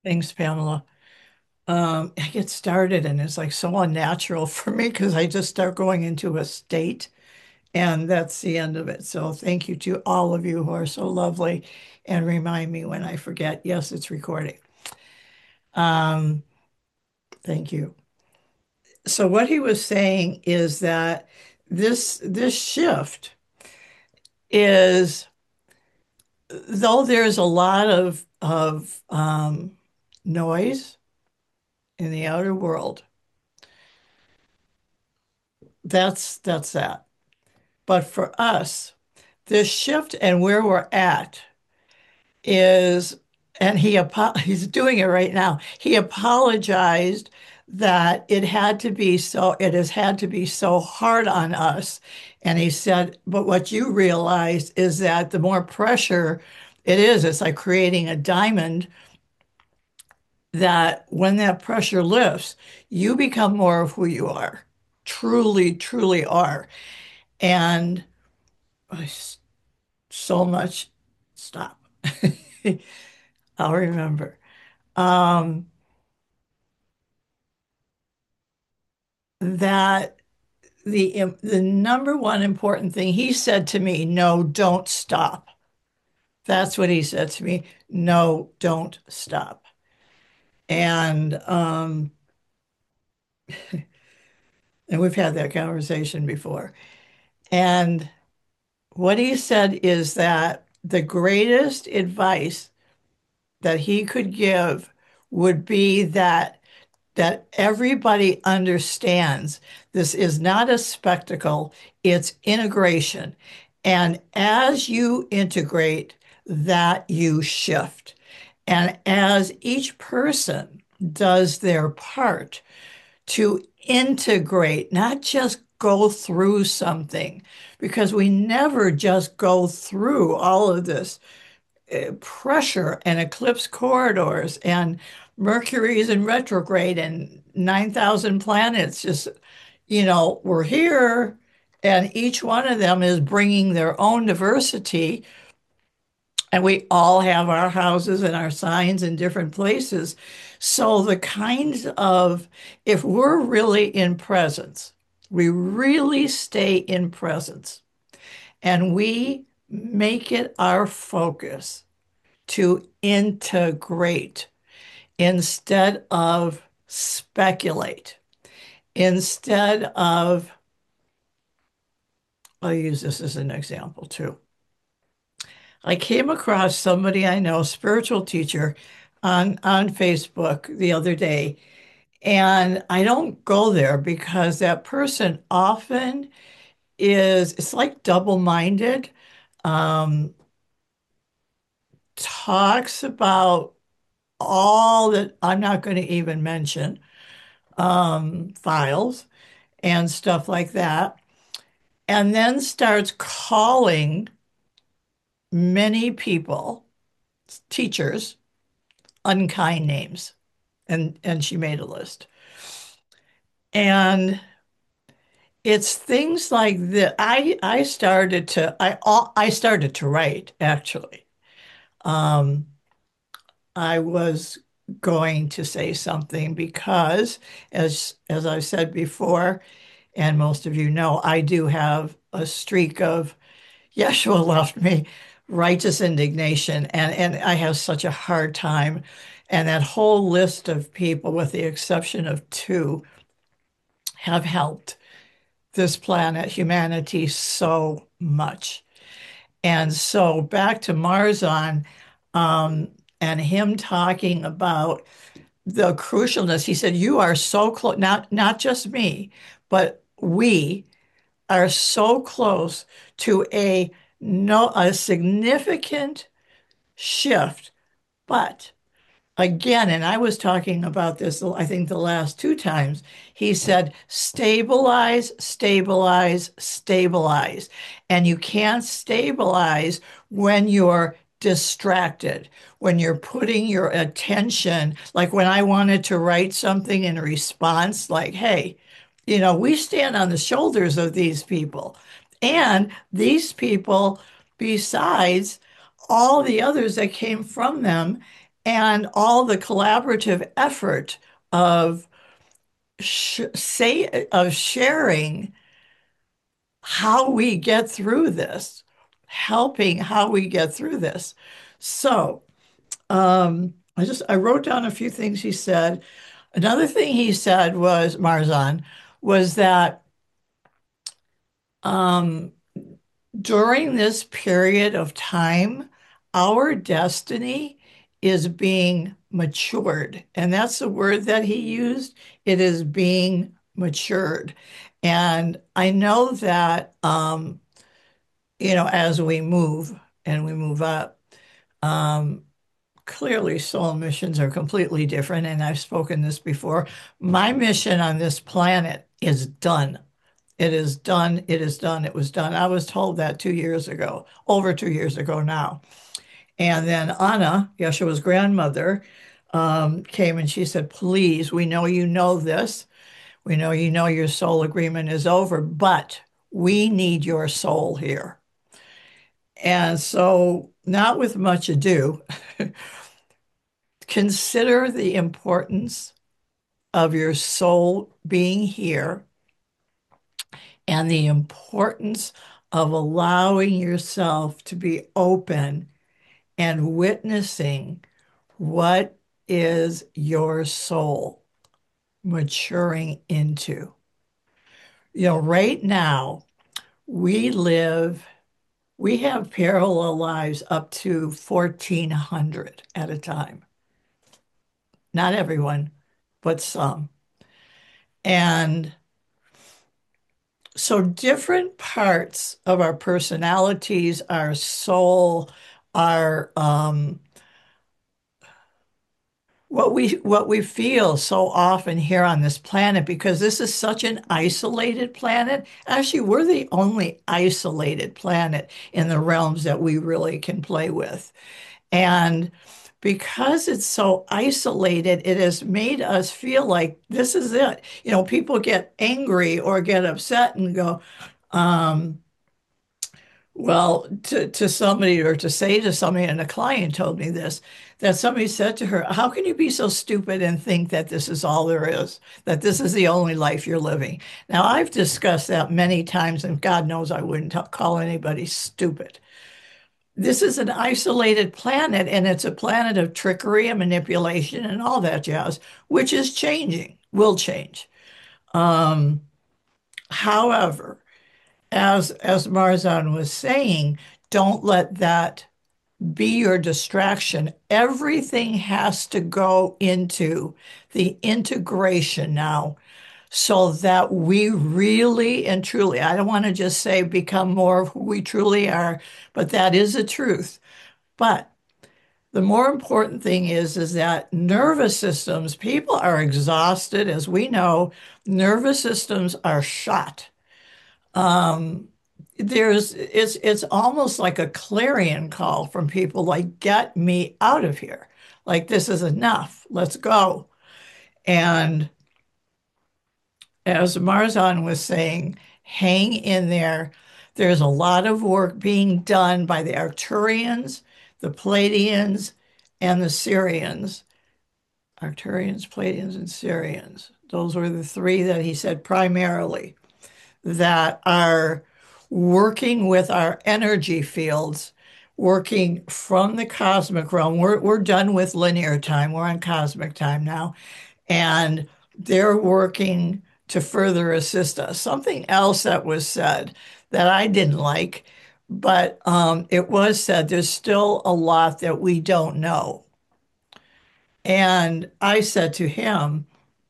Thanks, Pamela. I get started and it's like so unnatural for me because I just start going into a state and that's the end of it. So thank you to all of you who are so lovely and remind me when I forget. Yes, it's recording. Um, thank you. So what he was saying is that this shift is though there's a lot of noise in the outer world, that's that. But for us, this shift and where we're at is, and he's doing it right now. He apologized that it has had to be so hard on us. And he said, but what you realize is that the more pressure it is, it's like creating a diamond that when that pressure lifts, you become more of who you are, truly, truly are. And I so much. Stop. I'll remember. Um, that the number one important thing he said to me, no, don't stop. That's what he said to me. No, don't stop. And and we've had that conversation before. And what he said is that the greatest advice that he could give would be that everybody understands this is not a spectacle, it's integration. And as you integrate, that you shift. And as each person does their part to integrate, not just go through something, because we never just go through all of this pressure and eclipse corridors and Mercury is in retrograde and 9,000 planets just, we're here and each one of them is bringing their own diversity and we all have our houses and our signs in different places. So the kinds of, if we're really in presence, we really stay in presence and we make it our focus to integrate instead of speculate, instead of, I'll use this as an example too. I came across somebody I know, spiritual teacher, on Facebook the other day, and I don't go there because that person often it's like double-minded, um, talks about all that I'm not going to even mention files and stuff like that, and then starts calling many people, teachers, unkind names. And she made a list. And it's things like that. I started to write actually. Um, I was going to say something because as I've said before, and most of you know, I do have a streak of Yeshua left me righteous indignation, and I have such a hard time. And that whole list of people, with the exception of two, have helped this planet, humanity, so much. And so back to Marzon, um, and him talking about the crucialness. He said, "You are so close, not just me, but we are so close to a significant shift." But again, and I was talking about this, I think the last two times, he said, stabilize, stabilize, stabilize. And you can't stabilize when you're distracted, when you're putting your attention, like when I wanted to write something in response, like, hey, we stand on the shoulders of these people. And these people, besides all the others that came from them, and all the collaborative effort of of sharing how we get through this, helping how we get through this. So, I wrote down a few things he said. Another thing he said was Marzan was that um, during this period of time, our destiny is being matured. And that's the word that he used. It is being matured. And I know that, as we move and we move up, um, clearly soul missions are completely different. And I've spoken this before. My mission on this planet is done. It is done. It is done. It was done. I was told that 2 years ago, over 2 years ago now. And then Anna, Yeshua's grandmother, came and she said, please, we know this. We know your soul agreement is over, but we need your soul here. And so, not with much ado, consider the importance of your soul being here and the importance of allowing yourself to be open and witnessing what is your soul maturing into. Right now, we live, we have parallel lives up to 1,400 at a time. Not everyone, but some. And so different parts of our personalities, our soul, our what we feel so often here on this planet, because this is such an isolated planet. Actually, we're the only isolated planet in the realms that we really can play with. And because it's so isolated, it has made us feel like this is it. People get angry or get upset and go, um, well, to somebody, or to say to somebody, and a client told me this, that somebody said to her, how can you be so stupid and think that this is all there is, that this is the only life you're living? Now, I've discussed that many times, and God knows I wouldn't call anybody stupid. This is an isolated planet, and it's a planet of trickery and manipulation and all that jazz, which is changing, will change. Um, However, as Marzan was saying, don't let that be your distraction. Everything has to go into the integration now so that we really and truly, I don't want to just say become more of who we truly are, but that is the truth. But the more important thing is that nervous systems, people are exhausted. As we know, nervous systems are shot. Um, it's almost like a clarion call from people like, get me out of here. Like, this is enough. Let's go. And as Marzan was saying, hang in there. There's a lot of work being done by the Arcturians, the Pleiadians, and the Sirians. Arcturians, Pleiadians, and Sirians. Those were the three that he said primarily that are working with our energy fields, working from the cosmic realm. We're done with linear time. We're on cosmic time now. And they're working to further assist us. Something else that was said that I didn't like, but it was said there's still a lot that we don't know. And I said to him,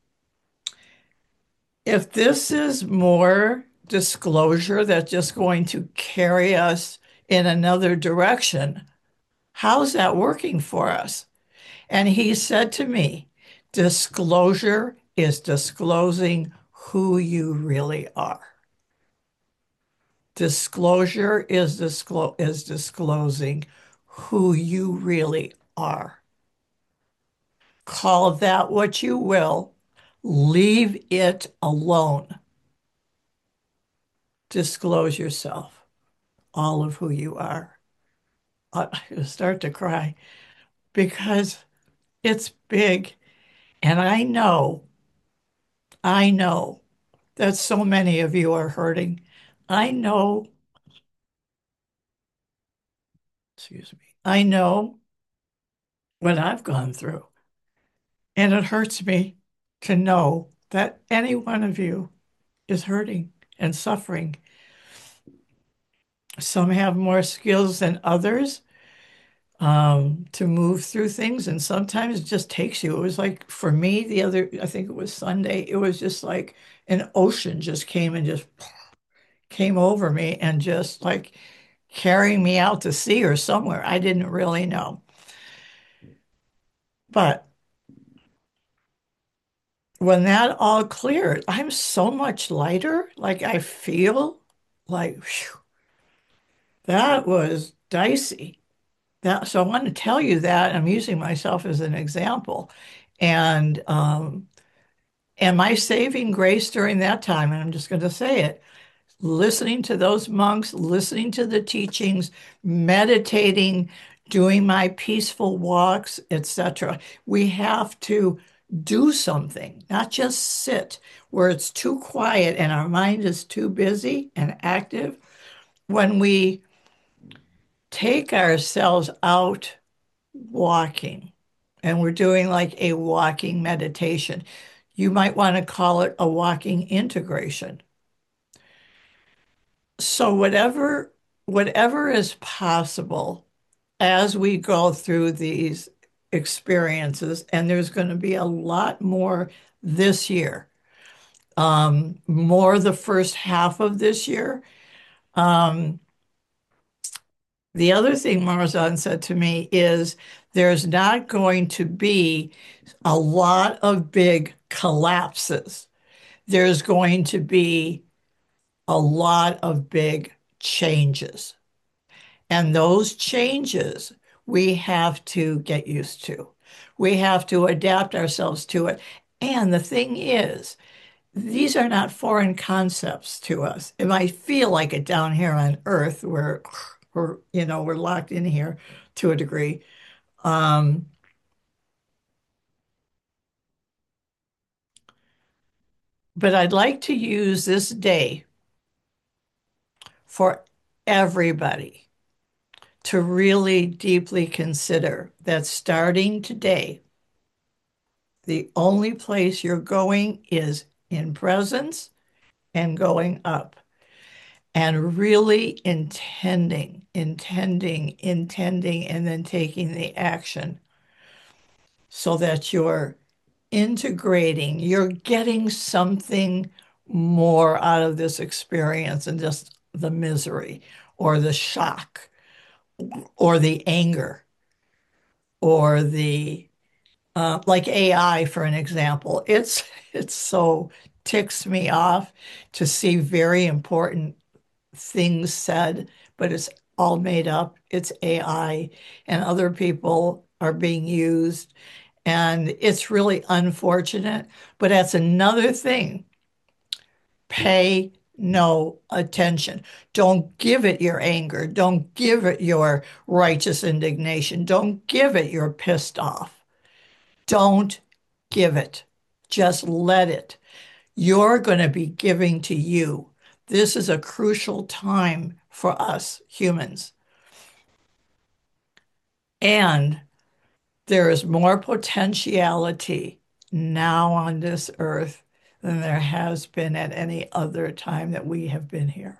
if this is more disclosure that's just going to carry us in another direction, how's that working for us? And he said to me, disclosure is disclosing who you really are. Disclosure is disclosing who you really are. Call that what you will. Leave it alone. Disclose yourself, all of who you are. I start to cry because It's big. And I know that so many of you are hurting. I know, excuse me, I know what I've gone through. And it hurts me to know that any one of you is hurting and suffering. Some have more skills than others to move through things, and sometimes it just takes you. It was like for me I think it was Sunday, it was just like an ocean just came and just came over me and just like carrying me out to sea or somewhere. I didn't really know. But when that all cleared, I'm so much lighter. Like I feel like phew, that was dicey. That so I want to tell you that I'm using myself as an example. And my saving grace during that time, and I'm just going to say it, listening to those monks, listening to the teachings, meditating, doing my peaceful walks, etc. We have to do something, not just sit where it's too quiet and our mind is too busy and active. When we take ourselves out walking and we're doing like a walking meditation, you might want to call it a walking integration. So whatever is possible as we go through these experiences, and there's going to be a lot more this year, more the first half of this year. Um, the other thing Marzan said to me is there's not going to be a lot of big collapses. There's going to be a lot of big changes. And those changes we have to get used to. We have to adapt ourselves to it. And the thing is, these are not foreign concepts to us. It might feel like it down here on Earth where we're locked in here to a degree. Um, but I'd like to use this day for everybody to really deeply consider that starting today, the only place you're going is in presence and going up and really intending, and then taking the action so that you're integrating, you're getting something more out of this experience than just the misery or the shock or the anger or the like AI, for an example. It's so ticks me off to see very important things said, but it's all made up. It's AI, and other people are being used, and it's really unfortunate. But that's another thing. Pay no attention. Don't give it your anger. Don't give it your righteous indignation. Don't give it your pissed off. Don't give it. Just let it. You're going to be giving to you. This is a crucial time for us humans. And there is more potentiality now on this earth than there has been at any other time that we have been here.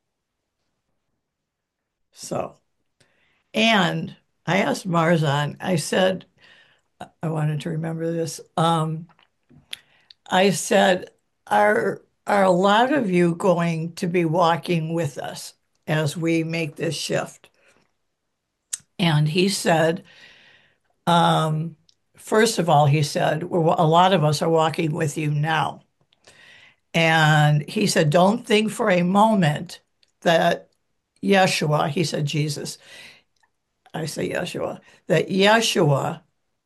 So, and I asked Marzan, I said, I wanted to remember this. I said, are a lot of you going to be walking with us as we make this shift? And he said, um, first of all, he said, a lot of us are walking with you now. And he said, don't think for a moment that Yeshua, he said Jesus, I say Yeshua, that Yeshua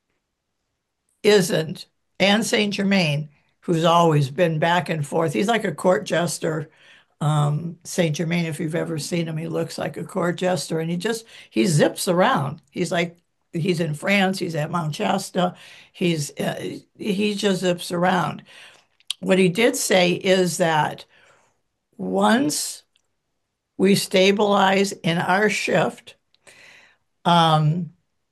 isn't, and Saint Germain, who's always been back and forth. He's like a court jester. Saint Germain, if you've ever seen him, he looks like a court jester, and he zips around. He's like he's in France, he's at Mount Shasta, he just zips around. What he did say is that once we stabilize in our shift, um,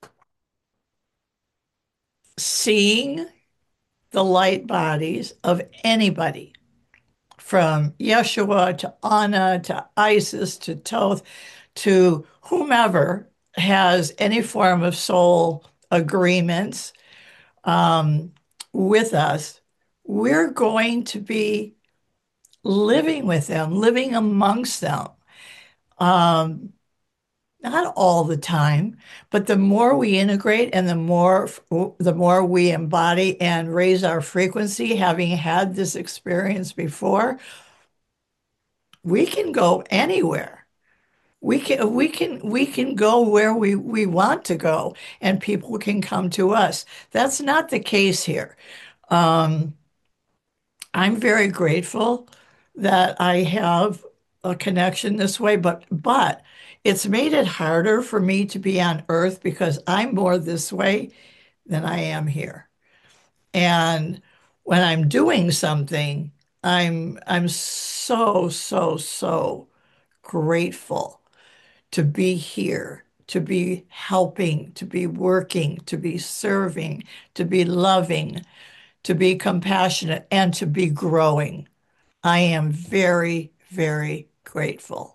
seeing the light bodies of anybody from Yeshua to Anna to Isis to Toth to whomever has any form of soul agreements um, with us, we're going to be living with them, living amongst them. Um, Not all the time, but the more we integrate and the more we embody and raise our frequency, having had this experience before, we can go anywhere. We can go where we want to go, and people can come to us. That's not the case here. Um, I'm very grateful that I have a connection this way, but it's made it harder for me to be on Earth because I'm more this way than I am here. And when I'm doing something, I'm so, so, so grateful to be here, to be helping, to be working, to be serving, to be loving, to be compassionate, and to be growing. I am very, very grateful.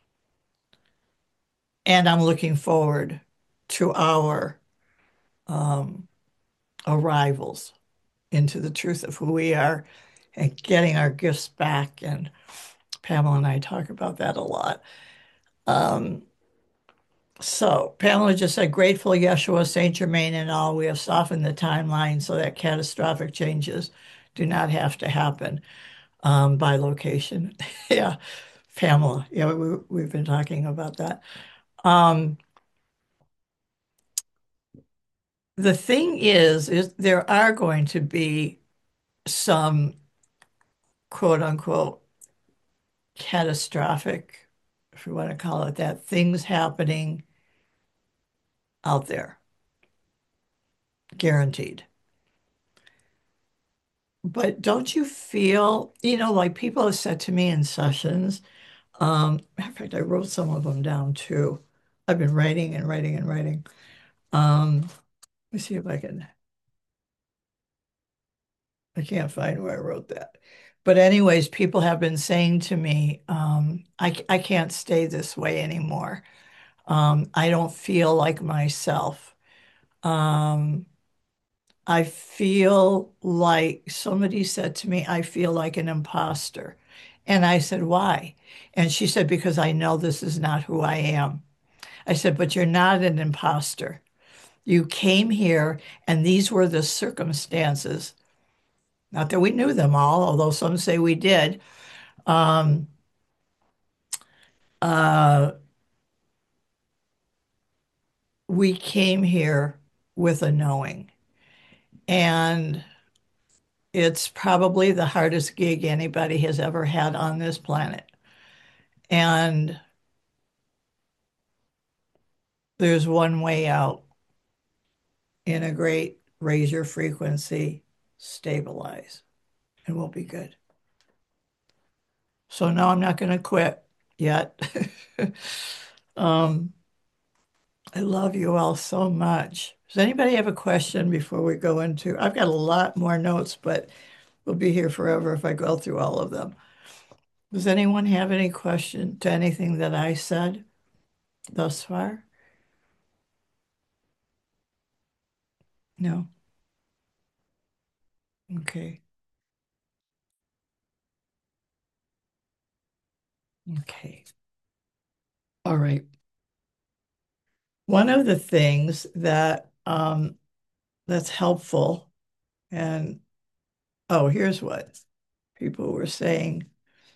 And I'm looking forward to our um, arrivals into the truth of who we are and getting our gifts back. And Pamela and I talk about that a lot. Um, so Pamela just said, grateful Yeshua, Saint Germain, and all. We have softened the timeline so that catastrophic changes do not have to happen by location. Yeah, Pamela. Yeah, we've been talking about that. Um, the thing is there are going to be some quote unquote catastrophic, if you want to call it that, things happening out there, guaranteed. But don't you feel, like people have said to me in sessions, matter of fact, I wrote some of them down too. I've been writing and writing and writing. Let me see if I can't find where I wrote that. But anyways, people have been saying to me, I can't stay this way anymore. I don't feel like myself. Um, I feel like somebody said to me, I feel like an imposter. And I said, why? And she said, because I know this is not who I am. I said, but you're not an imposter. You came here and these were the circumstances. Not that we knew them all, although some say we did. Um, uh, we came here with a knowing. And it's probably the hardest gig anybody has ever had on this planet. And there's one way out: integrate, raise your frequency, stabilize, and we'll be good. So, no, I'm not going to quit yet. um, I love you all so much. Does anybody have a question before we go into? I've got a lot more notes, but we'll be here forever if I go through all of them. Does anyone have any question to anything that I said thus far? No? Okay. Okay. All right. One of the things that's helpful, and oh, here's what people were saying.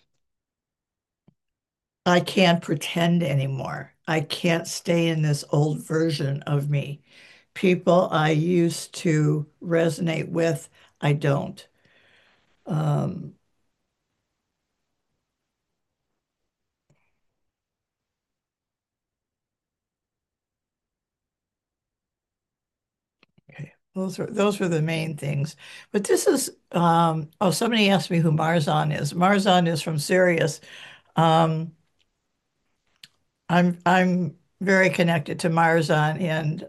I can't pretend anymore. I can't stay in this old version of me. People I used to resonate with, I don't. Um, Those were the main things. But this is oh, somebody asked me who Marzon is. Marzon is from Sirius. Um, I'm very connected to Marzon and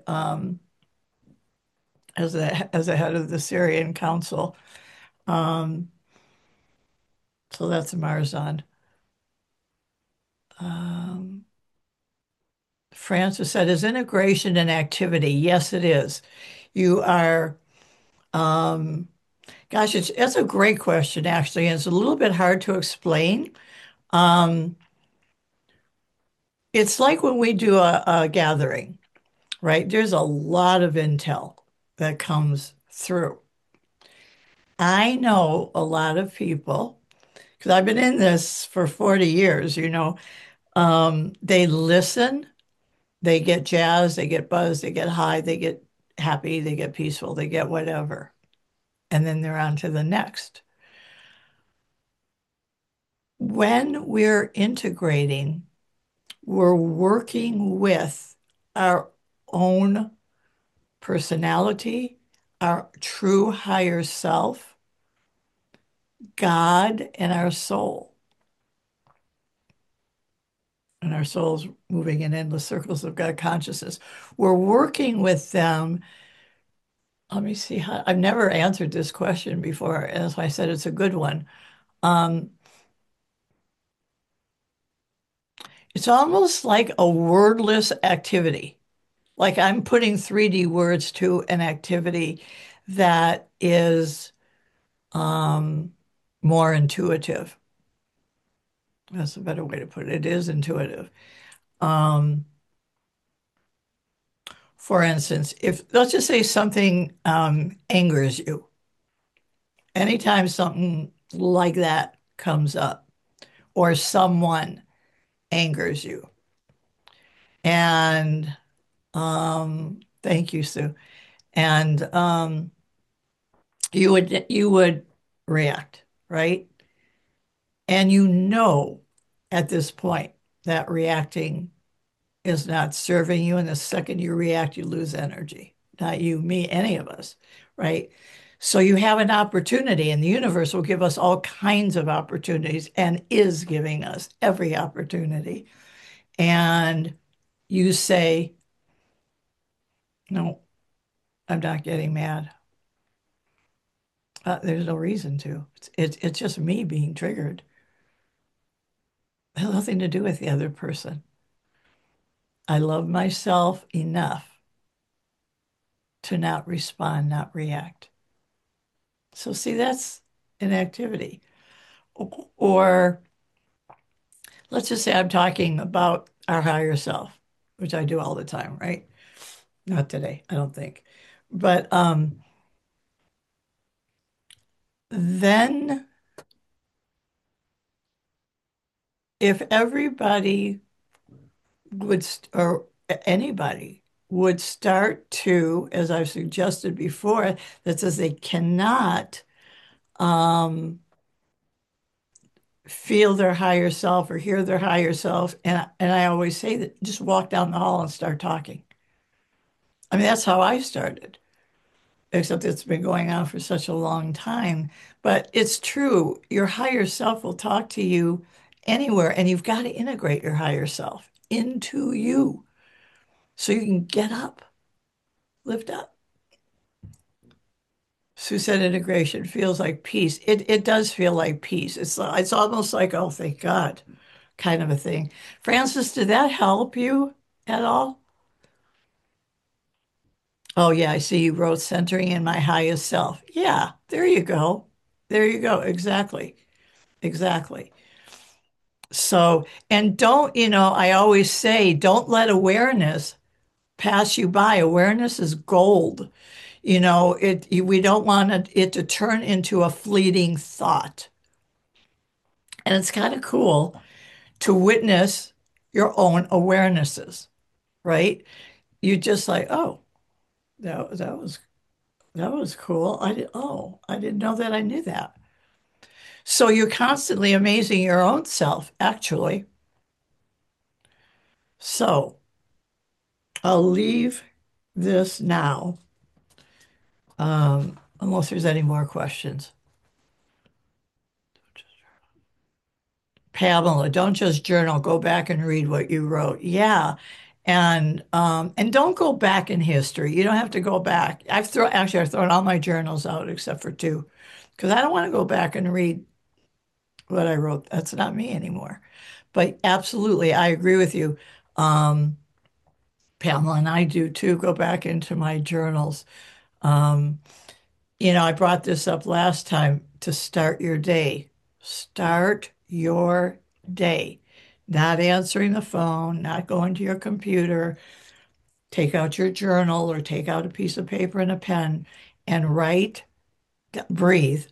as a head of the Syrian Council. Um, so that's Marzon. Um, Francis said, is integration an activity? Yes, it is. You are, um, gosh, it's a great question, actually, and it's a little bit hard to explain. Um, it's like when we do a gathering, right? There's a lot of intel that comes through. I know a lot of people, because I've been in this for 40 years, they listen, they get jazzed, they get buzzed, they get high, they get happy, they get peaceful, they get whatever. And then they're on to the next. When we're integrating, we're working with our own personality, our true higher self, God, and our soul. And our soul's moving in endless circles of God consciousness. We're working with them. Let me see how I've never answered this question before, and that's why I said it's a good one. Um, it's almost like a wordless activity. Like I'm putting 3D words to an activity that is um, more intuitive. That's a better way to put it. It is intuitive. Um, for instance, if let's just say something angers you, anytime something like that comes up, or someone angers you, and thank you, Sue, and you would react, right? And at this point that reacting is not serving you. And the second you react, you lose energy. Not you, me, any of us, right? So you have an opportunity, and the universe will give us all kinds of opportunities and is giving us every opportunity. And you say, no, I'm not getting mad. There's no reason to. It's just me being triggered. It has nothing to do with the other person. I love myself enough to not respond, not react. So, see, that's an activity. Or let's just say I'm talking about our higher self, which I do all the time, right? Not today, I don't think. But then if everybody or anybody would start to, as I've suggested before, that says they cannot um, feel their higher self or hear their higher self. And I always say that just walk down the hall and start talking. I mean, that's how I started, except it's been going on for such a long time. But it's true. Your higher self will talk to you anywhere, and you've got to integrate your higher self into you so you can get up, lift up. Sue said integration feels like peace. It does feel like peace. It's almost like, oh, thank God, kind of a thing. Francis, did that help you at all? Oh, yeah, I see you wrote centering in my highest self. Yeah, there you go. There you go. Exactly. Exactly. So, and I always say, don't let awareness pass you by. Awareness is gold. We don't want it to turn into a fleeting thought. And it's kind of cool to witness your own awarenesses, right? You just like, oh, that was cool. I didn't know that I knew that. So you're constantly amazing your own self, actually. So I'll leave this now Unless there's any more questions. Pamela, don't just journal, go back and read what you wrote. Yeah. And don't go back in history. You don't have to go back. I've thrown all my journals out except for two because I don't want to go back and read what I wrote. That's not me anymore. But absolutely, I agree with you. Um, Pamela and I do too, go back into my journals. Um, I brought this up last time to start your day. Start your day. Not answering the phone, not going to your computer. Take out your journal or take out a piece of paper and a pen and write, breathe,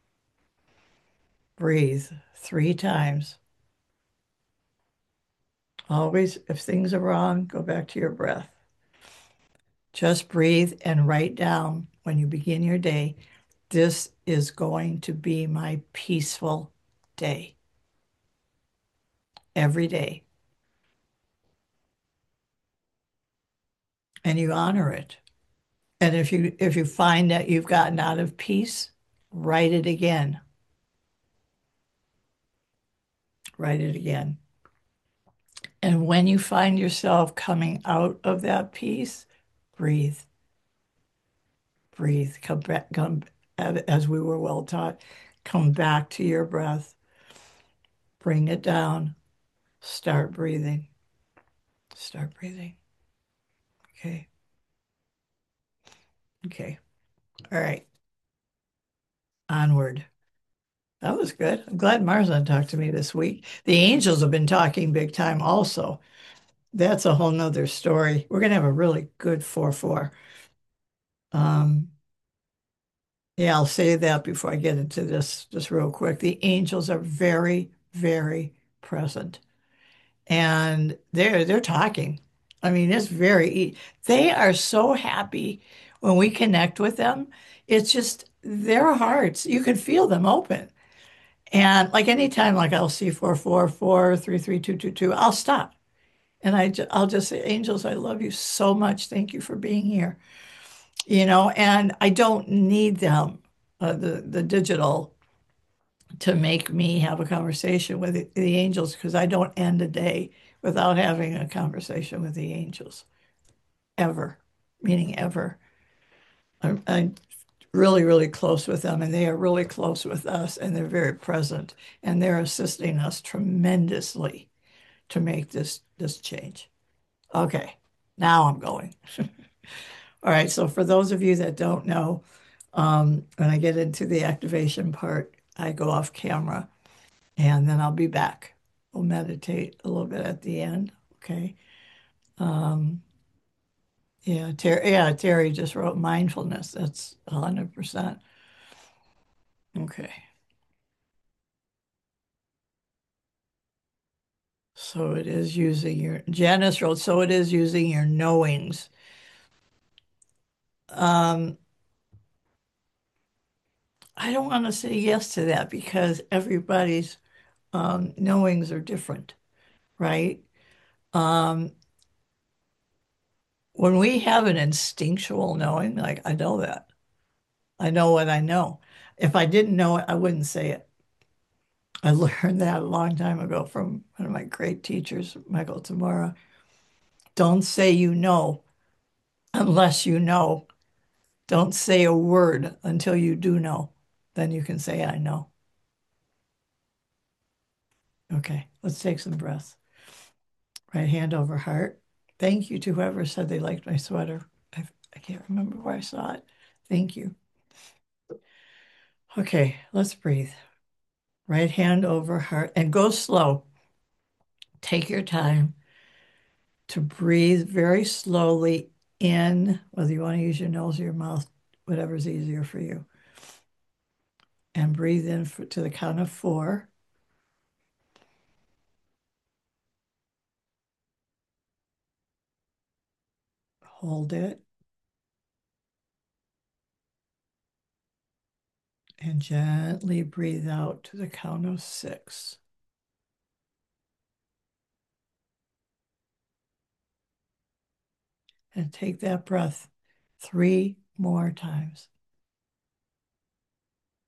breathe 3 times. Always, if things are wrong, go back to your breath. Just breathe and write down when you begin your day, this is going to be my peaceful day every day. And you honor it. And if you find that you've gotten out of peace, write it again. Write it again. And when you find yourself coming out of that peace, breathe, breathe, come back, come as we were well taught, come back to your breath, bring it down, start breathing, start breathing. Okay. Okay. All right. Onward. That was good. I'm glad Marzon talked to me this week. The angels have been talking big time also. That's a whole nother story. We're gonna have a really good 4-4. Um, yeah, I'll say that before I get into this just real quick. The angels are very, very present. And they're talking. I mean, it's they are so happy when we connect with them. It's just their hearts. You can feel them open. And like anytime, like I'll see 444, 33222, I'll stop. And I'll just say, Angels, I love you so much. Thank you for being here. And I don't need them, the digital, to make me have a conversation with the angels because I don't end a day without having a conversation with the angels, ever, meaning ever. I'm really, really close with them, and they are really close with us, and they're very present, and they're assisting us tremendously to make this change. Okay, now I'm going. All right, so for those of you that don't know, when I get into the activation part, I go off camera and then I'll be back. We'll meditate a little bit at the end. Okay. Um, Terry just wrote mindfulness. That's 100%. Okay. So it is using Janice wrote, so it is using your knowings. Um, I don't want to say yes to that because everybody's knowings are different, right? Um, when we have an instinctual knowing, like I know that, I know what I know. If I didn't know it, I wouldn't say it. I learned that a long time ago from one of my great teachers, Michael Tamara. Don't say you know unless you know. Don't say a word until you do know. Then you can say, I know. Okay, let's take some breaths. Right hand over heart. Thank you to whoever said they liked my sweater. I can't remember where I saw it. Thank you. Okay, let's breathe. Right hand over heart and go slow. Take your time to breathe very slowly in, whether you want to use your nose or your mouth, whatever's easier for you. And breathe in to the count of 4. Hold it and gently breathe out to the count of 6. And take that breath 3 more times.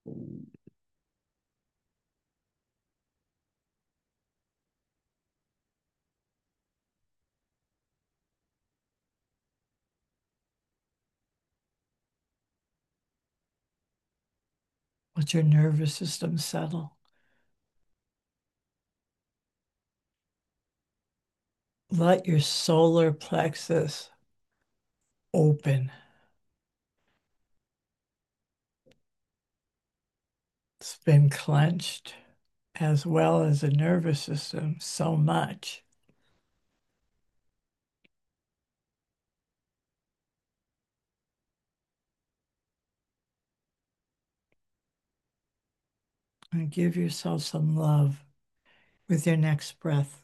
Let your nervous system settle. Let your solar plexus open. It's been clenched as well as the nervous system so much. And give yourself some love with your next breath.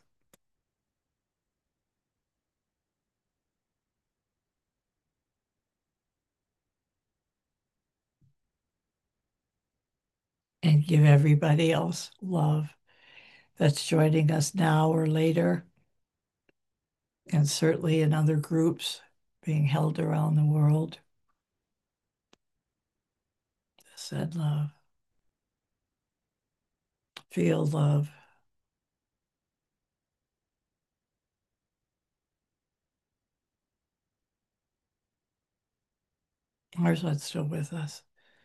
And give everybody else love that's joining us now or later, and certainly in other groups being held around the world. Send love. Feel love. Marcelet's still with us.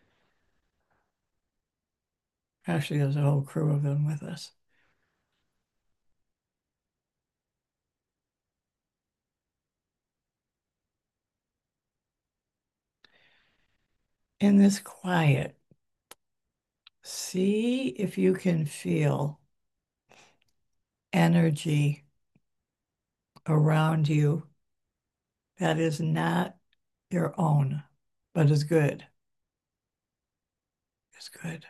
Actually, there's a whole crew of them with us. In this quiet, see if you can feel energy around you that is not your own, but is good. Is good.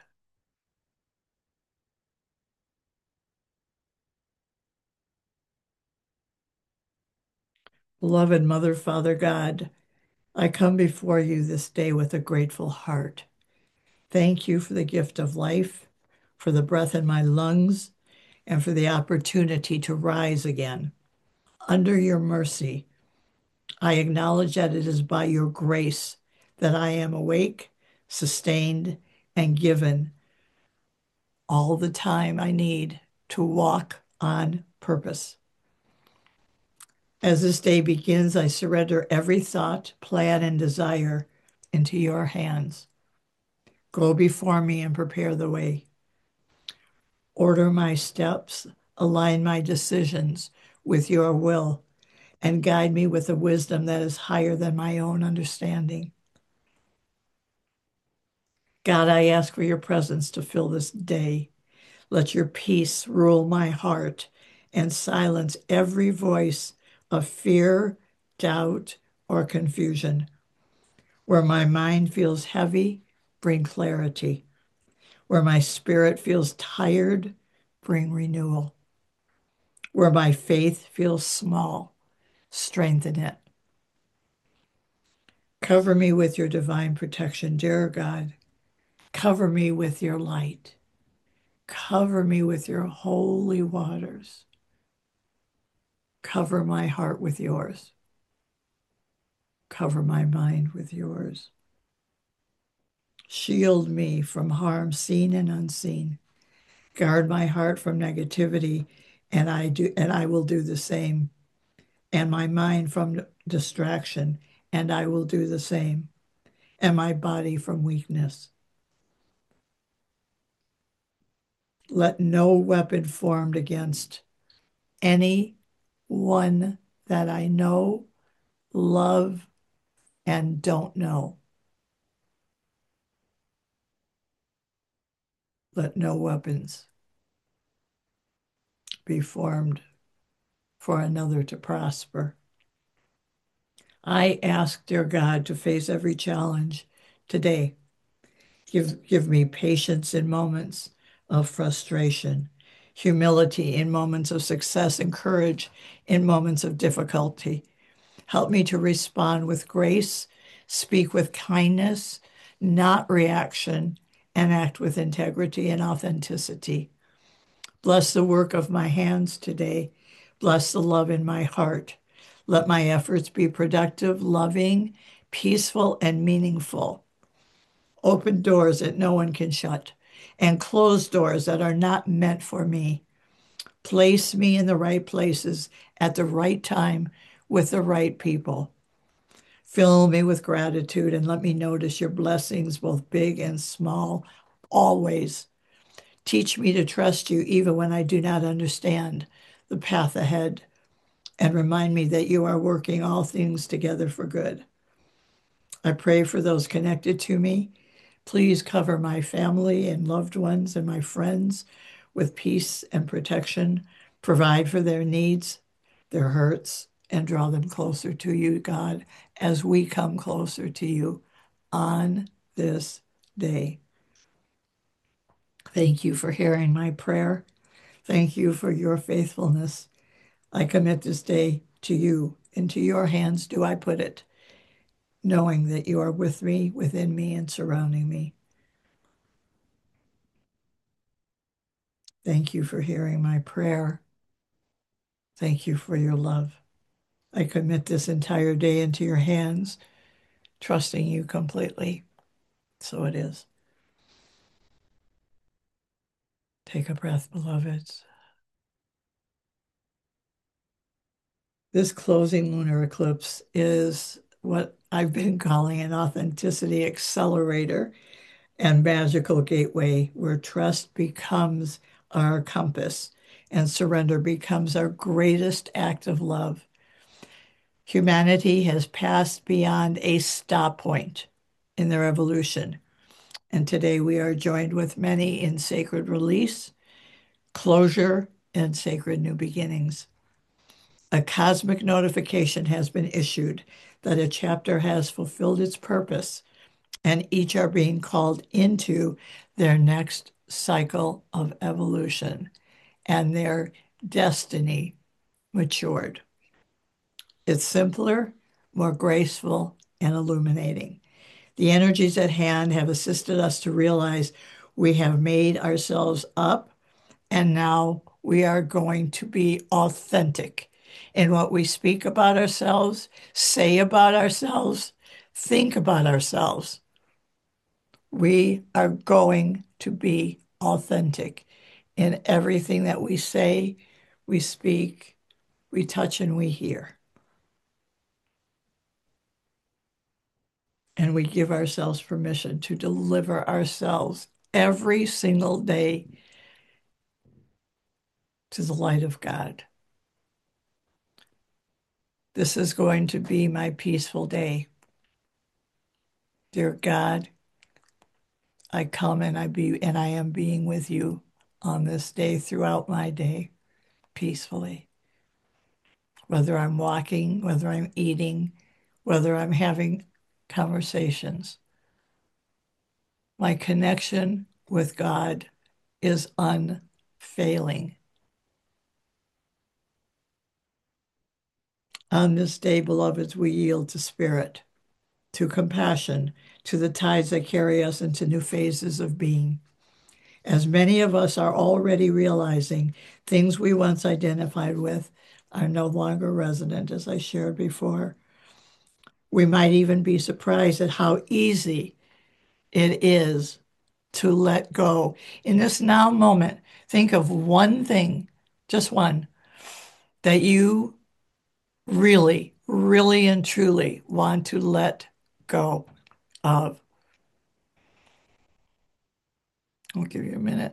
Beloved Mother, Father God, I come before you this day with a grateful heart. Thank you for the gift of life, for the breath in my lungs, and for the opportunity to rise again. Under your mercy, I acknowledge that it is by your grace that I am awake, sustained, and given all the time I need to walk on purpose. As this day begins, I surrender every thought, plan, and desire into your hands. Go before me and prepare the way. Order my steps, align my decisions with your will, and guide me with a wisdom that is higher than my own understanding. God, I ask for your presence to fill this day. Let your peace rule my heart and silence every voice of fear, doubt, or confusion. Where my mind feels heavy, bring clarity. Where my spirit feels tired, bring renewal. Where my faith feels small, strengthen it. Cover me with your divine protection, dear God. Cover me with your light. Cover me with your holy waters. Cover my heart with yours. Cover my mind with yours. Shield me from harm seen and unseen. Guard my heart from negativity, and I will do the same. And my mind from distraction, and I will do the same. And my body from weakness. Let no weapon formed against any one that I know, love, and don't know. Let no weapons be formed for another to prosper. I ask, dear God, to face every challenge today. Give me patience in moments of frustration, humility in moments of success, and courage in moments of difficulty. Help me to respond with grace, speak with kindness, not reaction, and act with integrity and authenticity. Bless the work of my hands today. Bless the love in my heart. Let my efforts be productive, loving, peaceful, and meaningful. open doors that no one can shut, and close doors that are not meant for me. Place me in the right places at the right time with the right people. Fill me with gratitude and let me notice your blessings, both big and small, always. Teach me to trust you even when I do not understand the path ahead, and remind me that you are working all things together for good. I pray for those connected to me. Please cover my family and loved ones and my friends with peace and protection. Provide for their needs, their hurts, and draw them closer to you, God, as we come closer to you on this day. Thank you for hearing my prayer. Thank you for your faithfulness. I commit this day to you. Into your hands do I put it, knowing that you are with me, within me, and surrounding me. Thank you for hearing my prayer. Thank you for your love. I commit this entire day into your hands, trusting you completely. So it is. Take a breath, beloveds. This closing lunar eclipse is what I've been calling an authenticity accelerator and magical gateway where trust becomes our compass and surrender becomes our greatest act of love. Humanity has passed beyond a stop point in their evolution, and today we are joined with many in sacred release, closure, and sacred new beginnings. A cosmic notification has been issued that a chapter has fulfilled its purpose, and each are being called into their next cycle of evolution, and their destiny matured. It's simpler, more graceful, and illuminating. The energies at hand have assisted us to realize we have made ourselves up, and now we are going to be authentic in what we speak about ourselves, say about ourselves, think about ourselves. We are going to be authentic in everything that we say, we speak, we touch, and we hear. And we give ourselves permission to deliver ourselves every single day to the light of God. This is going to be my peaceful day. Dear God, I come and I am being with you on this day throughout my day peacefully. Whether I'm walking, whether I'm eating, whether I'm having conversations. My connection with God is unfailing. On this day, beloveds, we yield to spirit, to compassion, to the tides that carry us into new phases of being. As many of us are already realizing, things we once identified with are no longer resonant, as I shared before. We might even be surprised at how easy it is to let go. In this now moment, think of one thing, just one, that you really, really and truly want to let go of. I'll give you a minute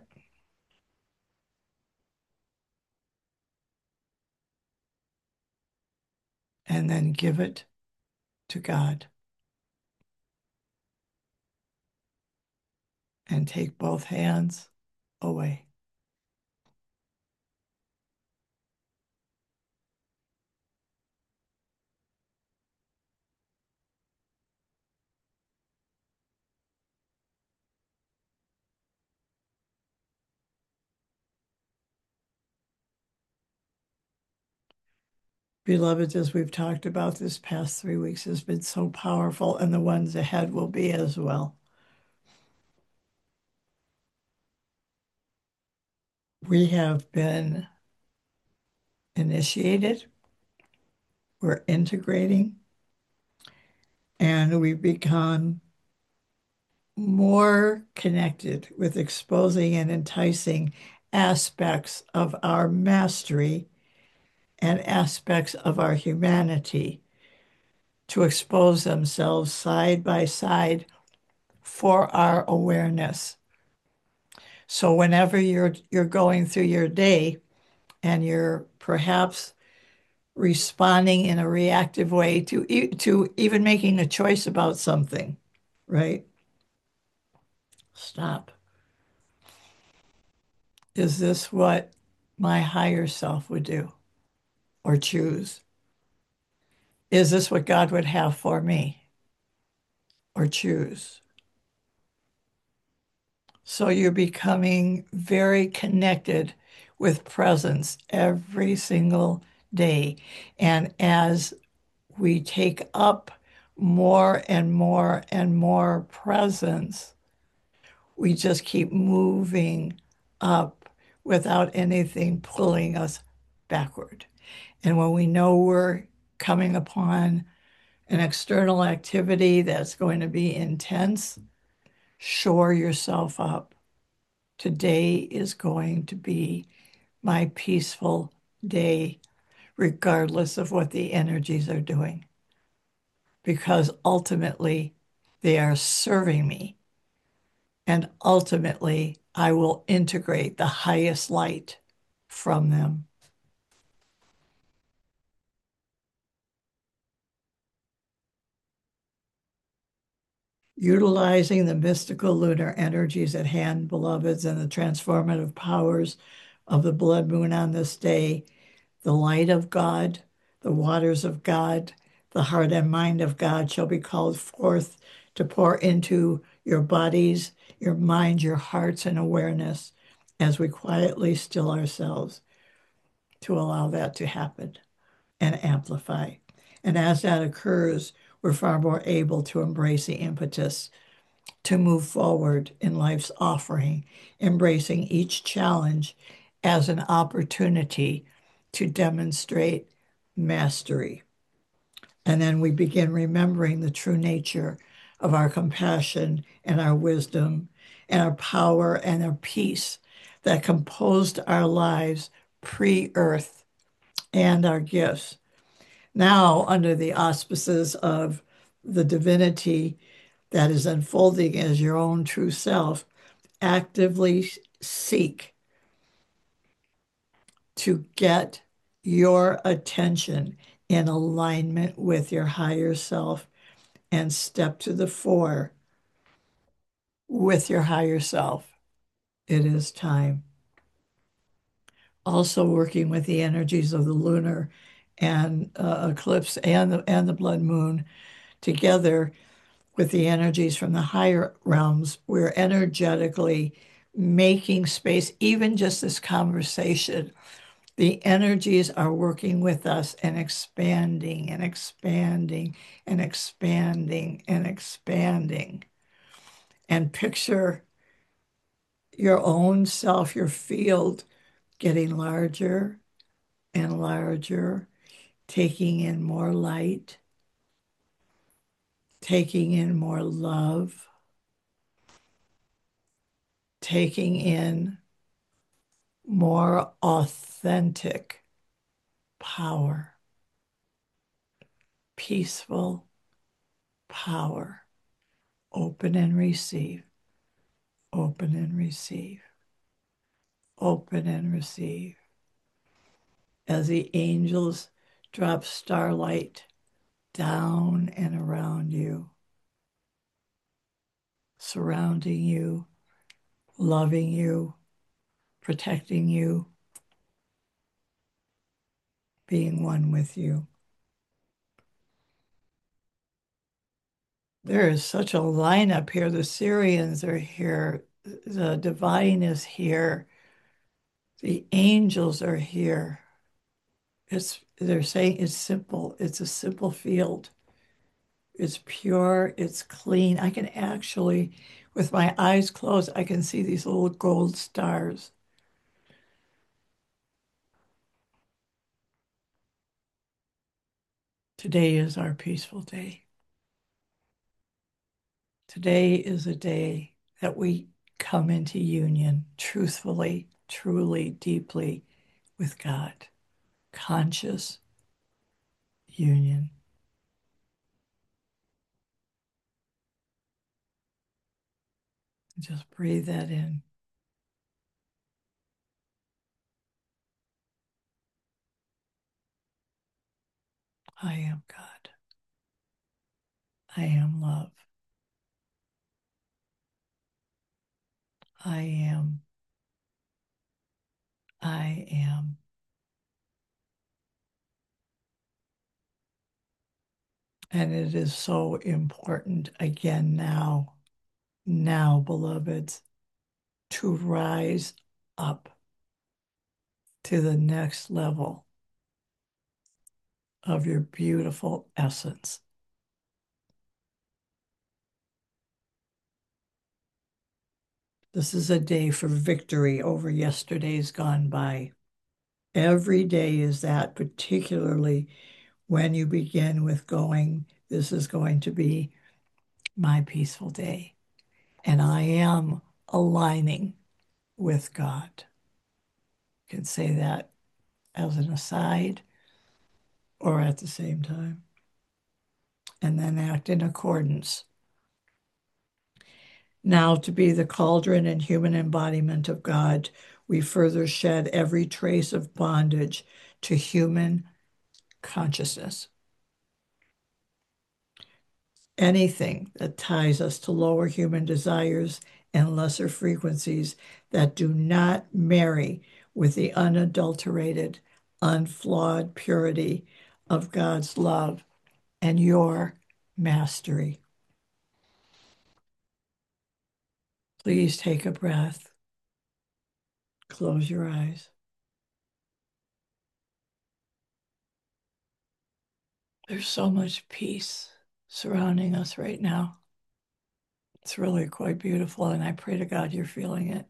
and then give it to God and take both hands away. Beloveds, as we've talked about this past 3 weeks has been so powerful, and the ones ahead will be as well. We have been initiated, we're integrating, and we've become more connected with exposing and enticing aspects of our mastery and aspects of our humanity to expose themselves side by side for our awareness. So whenever you're going through your day and you're perhaps responding in a reactive way to even making a choice about something, right? Stop. Is this what my higher self would do or choose? Is this what God would have for me or choose? So you're becoming very connected with presence every single day. And as we take up more and more and more presence, we just keep moving up without anything pulling us backward. And when we know we're coming upon an external activity that's going to be intense, shore yourself up. Today is going to be my peaceful day, regardless of what the energies are doing, because ultimately they are serving me. And ultimately, I will integrate the highest light from them. Utilizing the mystical lunar energies at hand, beloveds, and the transformative powers of the blood moon on this day, the light of God, the waters of God, the heart and mind of God shall be called forth to pour into your bodies, your mind, your hearts, and awareness as we quietly still ourselves to allow that to happen and amplify. And as that occurs, we're far more able to embrace the impetus to move forward in life's offering, embracing each challenge as an opportunity to demonstrate mastery. And then we begin remembering the true nature of our compassion and our wisdom and our power and our peace that composed our lives pre-earth and our gifts. Now, under the auspices of the divinity that is unfolding as your own true self, actively seek to get your attention in alignment with your higher self and step to the fore with your higher self. It is time. Also working with the energies of the lunar and eclipse and the blood moon together with the energies from the higher realms, we're energetically making space, even just this conversation. The energies are working with us and expanding and expanding and expanding and expanding. And picture your own self, your field getting larger and larger, taking in more light, taking in more love, taking in more authentic power, peaceful power. Open and receive, open and receive, open and receive. As the angels drop starlight down and around you, surrounding you, loving you, protecting you, being one with you. There is such a lineup here. The Syrians are here. The divine is here. The angels are here. They're saying it's simple. It's a simple field. It's pure. It's clean. I can actually, with my eyes closed, I can see these little gold stars. Today is our peaceful day. Today is a day that we come into union truthfully, truly, deeply with God. Conscious union. Just breathe that in. I am God. I am love. I am. I am. And it is so important again now, beloveds, to rise up to the next level of your beautiful essence. This is a day for victory over yesterday's gone by. Every day is that, particularly when you begin with going, this is going to be my peaceful day. And I am aligning with God. You can say that as an aside or at the same time, and then act in accordance. Now, to be the cauldron and human embodiment of God, we further shed every trace of bondage to human consciousness. Anything that ties us to lower human desires and lesser frequencies that do not marry with the unadulterated, unflawed purity of God's love and your mastery. Please take a breath. Close your eyes. There's so much peace surrounding us right now. It's really quite beautiful, and I pray to God you're feeling it.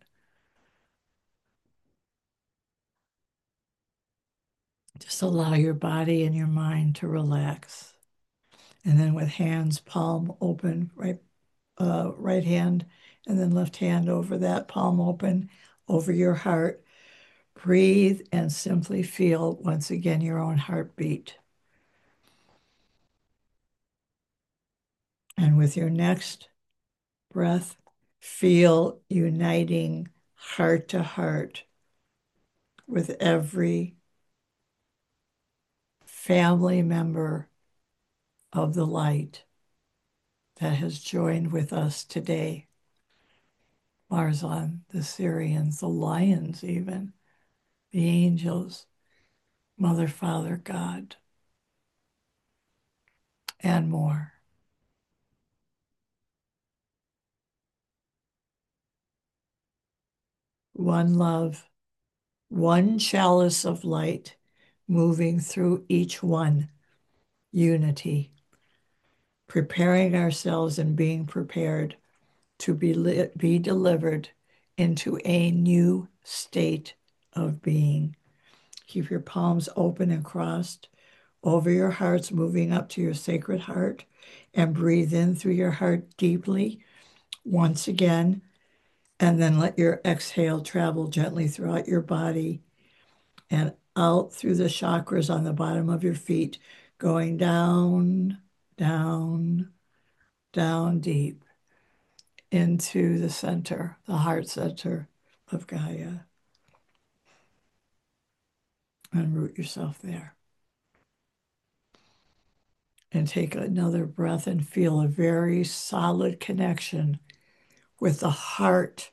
Just allow your body and your mind to relax. And then with hands palm open, right hand, and then left hand over that palm open, over your heart, breathe and simply feel once again your own heartbeat. And with your next breath, feel uniting heart to heart with every family member of the light that has joined with us today. Marzan, the Syrians, the lions, even the angels, Mother, Father, God, and more. One love, one chalice of light moving through each one, unity, preparing ourselves and being prepared to be delivered into a new state of being. Keep your palms open and crossed over your hearts, moving up to your sacred heart, and breathe in through your heart deeply once again, and then let your exhale travel gently throughout your body and out through the chakras on the bottom of your feet, going down, down, down deep into the center, the heart center of Gaia, and root yourself there. And take another breath and feel a very solid connection with the heart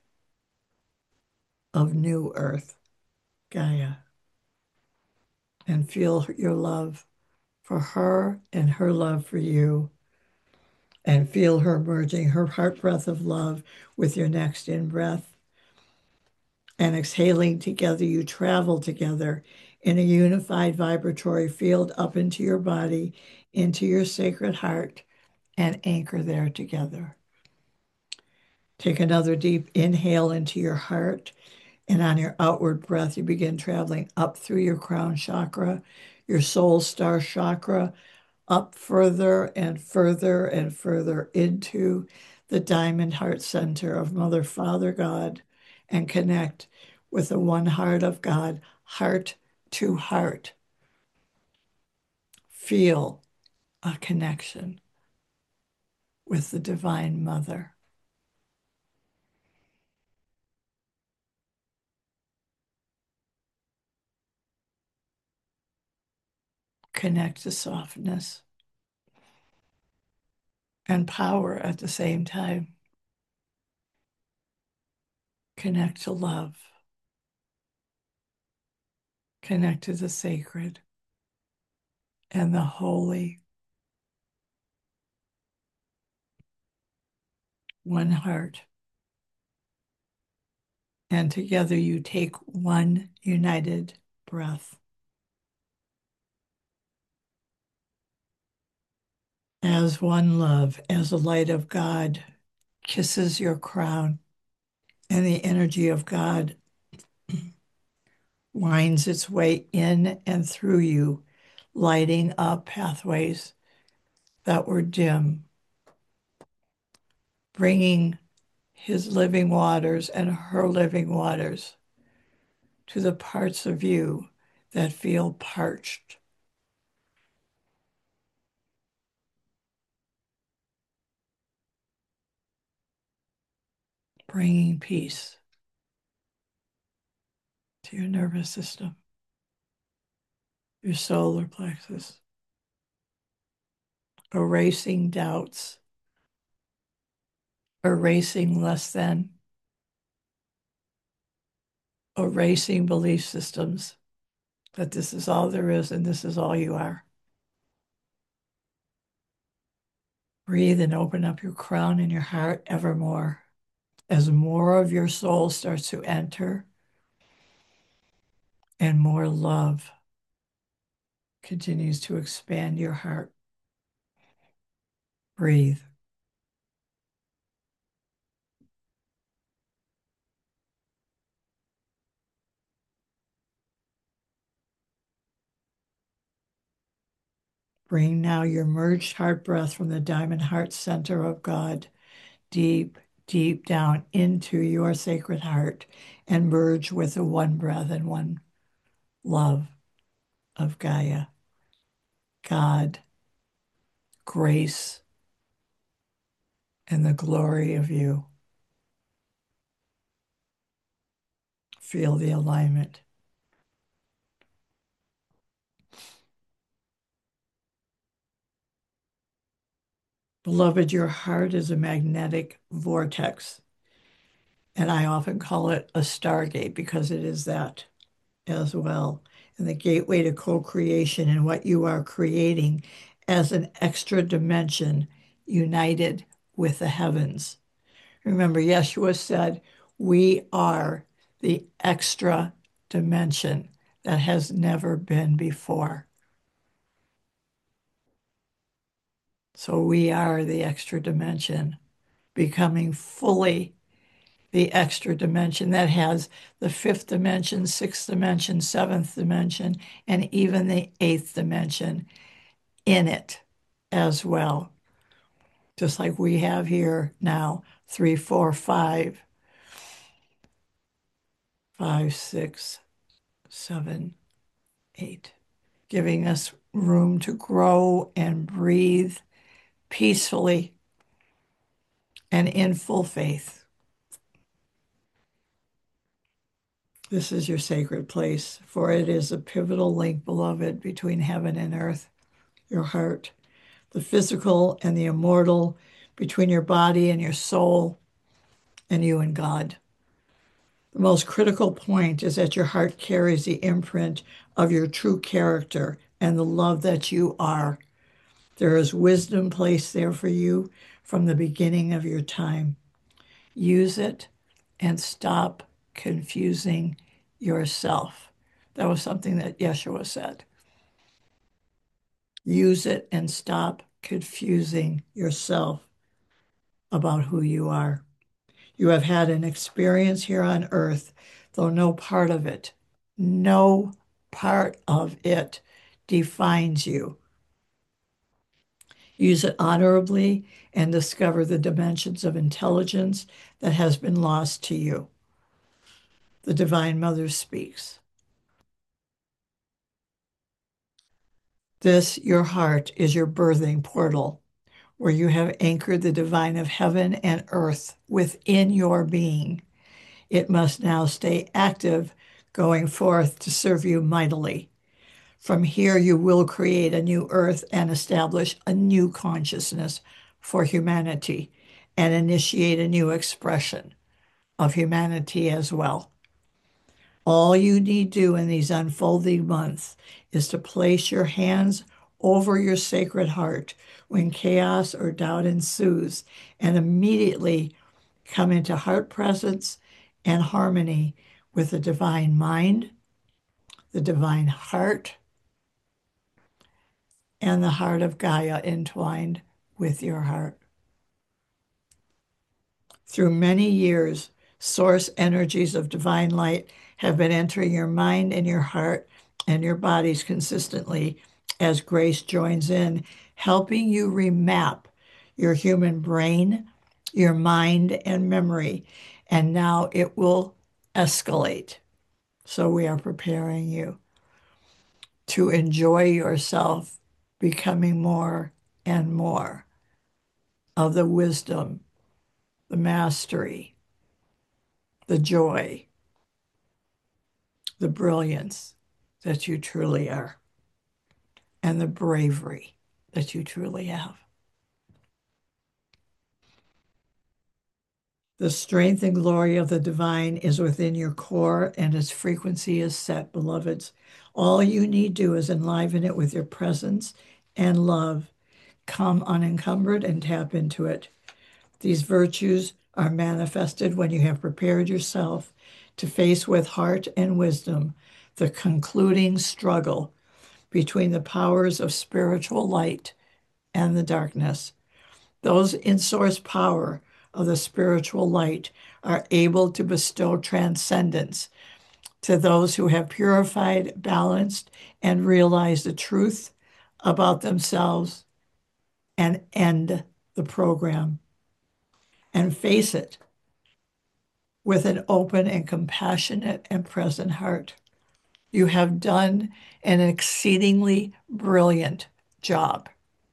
of New Earth, Gaia, and feel your love for her and her love for you, and feel her merging her heart breath of love with your next in breath. And exhaling together, you travel together in a unified vibratory field up into your body, into your sacred heart, and anchor there together. Take another deep inhale into your heart, and on your outward breath, you begin traveling up through your crown chakra, your soul star chakra, up further and further and further into the diamond heart center of Mother, Father, God, and connect with the one heart of God, heart to heart. Feel a connection with the Divine Mother. Connect to softness and power at the same time. Connect to love. Connect to the sacred and the holy. One heart. And together you take one united breath. As one love, as the light of God kisses your crown, and the energy of God winds its way in and through you, lighting up pathways that were dim, bringing his living waters and her living waters to the parts of you that feel parched. Bringing peace to your nervous system, your solar plexus, erasing doubts, erasing less than, erasing belief systems that this is all there is and this is all you are. Breathe and open up your crown and your heart evermore. As more of your soul starts to enter and more love continues to expand your heart. Breathe. Bring now your merged heart breath from the diamond heart center of God deep, deep down into your sacred heart and merge with the one breath and one love of Gaia, God, grace, and the glory of you. Feel the alignment. Beloved, your heart is a magnetic vortex, and I often call it a stargate because it is that as well. And the gateway to co-creation and what you are creating as an extra dimension united with the heavens. Remember, Yeshua said, we are the extra dimension that has never been before. So we are the extra dimension, becoming fully the extra dimension that has the fifth dimension, sixth dimension, seventh dimension, and even the eighth dimension in it as well. Just like we have here now, 3, 4, 5, 5, 6, 7, 8, giving us room to grow and breathe peacefully and in full faith. This is your sacred place, for it is a pivotal link, beloved, between heaven and earth, your heart, the physical and the immortal, between your body and your soul, and you and God. The most critical point is that your heart carries the imprint of your true character and the love that you are. There is wisdom placed there for you from the beginning of your time. Use it and stop confusing yourself. That was something that Yeshua said. Use it and stop confusing yourself about who you are. You have had an experience here on earth, though no part of it defines you. Use it honorably and discover the dimensions of intelligence that has been lost to you. The Divine Mother speaks. This, your heart, is your birthing portal, where you have anchored the divine of heaven and earth within your being. It must now stay active, going forth to serve you mightily. From here, you will create a new earth and establish a new consciousness for humanity and initiate a new expression of humanity as well. All you need do in these unfolding months is to place your hands over your sacred heart when chaos or doubt ensues and immediately come into heart presence and harmony with the divine mind, the divine heart, and the heart of Gaia entwined with your heart. Through many years, source energies of divine light have been entering your mind and your heart and your bodies consistently as grace joins in, helping you remap your human brain, your mind, and memory. And now it will escalate. So we are preparing you to enjoy yourself, becoming more and more of the wisdom, the mastery, the joy, the brilliance that you truly are, and the bravery that you truly have. The strength and glory of the divine is within your core, and its frequency is set, beloveds. All you need do is enliven it with your presence and love. Come unencumbered and tap into it. These virtues are manifested when you have prepared yourself to face with heart and wisdom the concluding struggle between the powers of spiritual light and the darkness. Those in source power of the spiritual light are able to bestow transcendence to those who have purified, balanced, and realized the truth about themselves and end the program and face it with an open and compassionate and present heart. You have done an exceedingly brilliant job.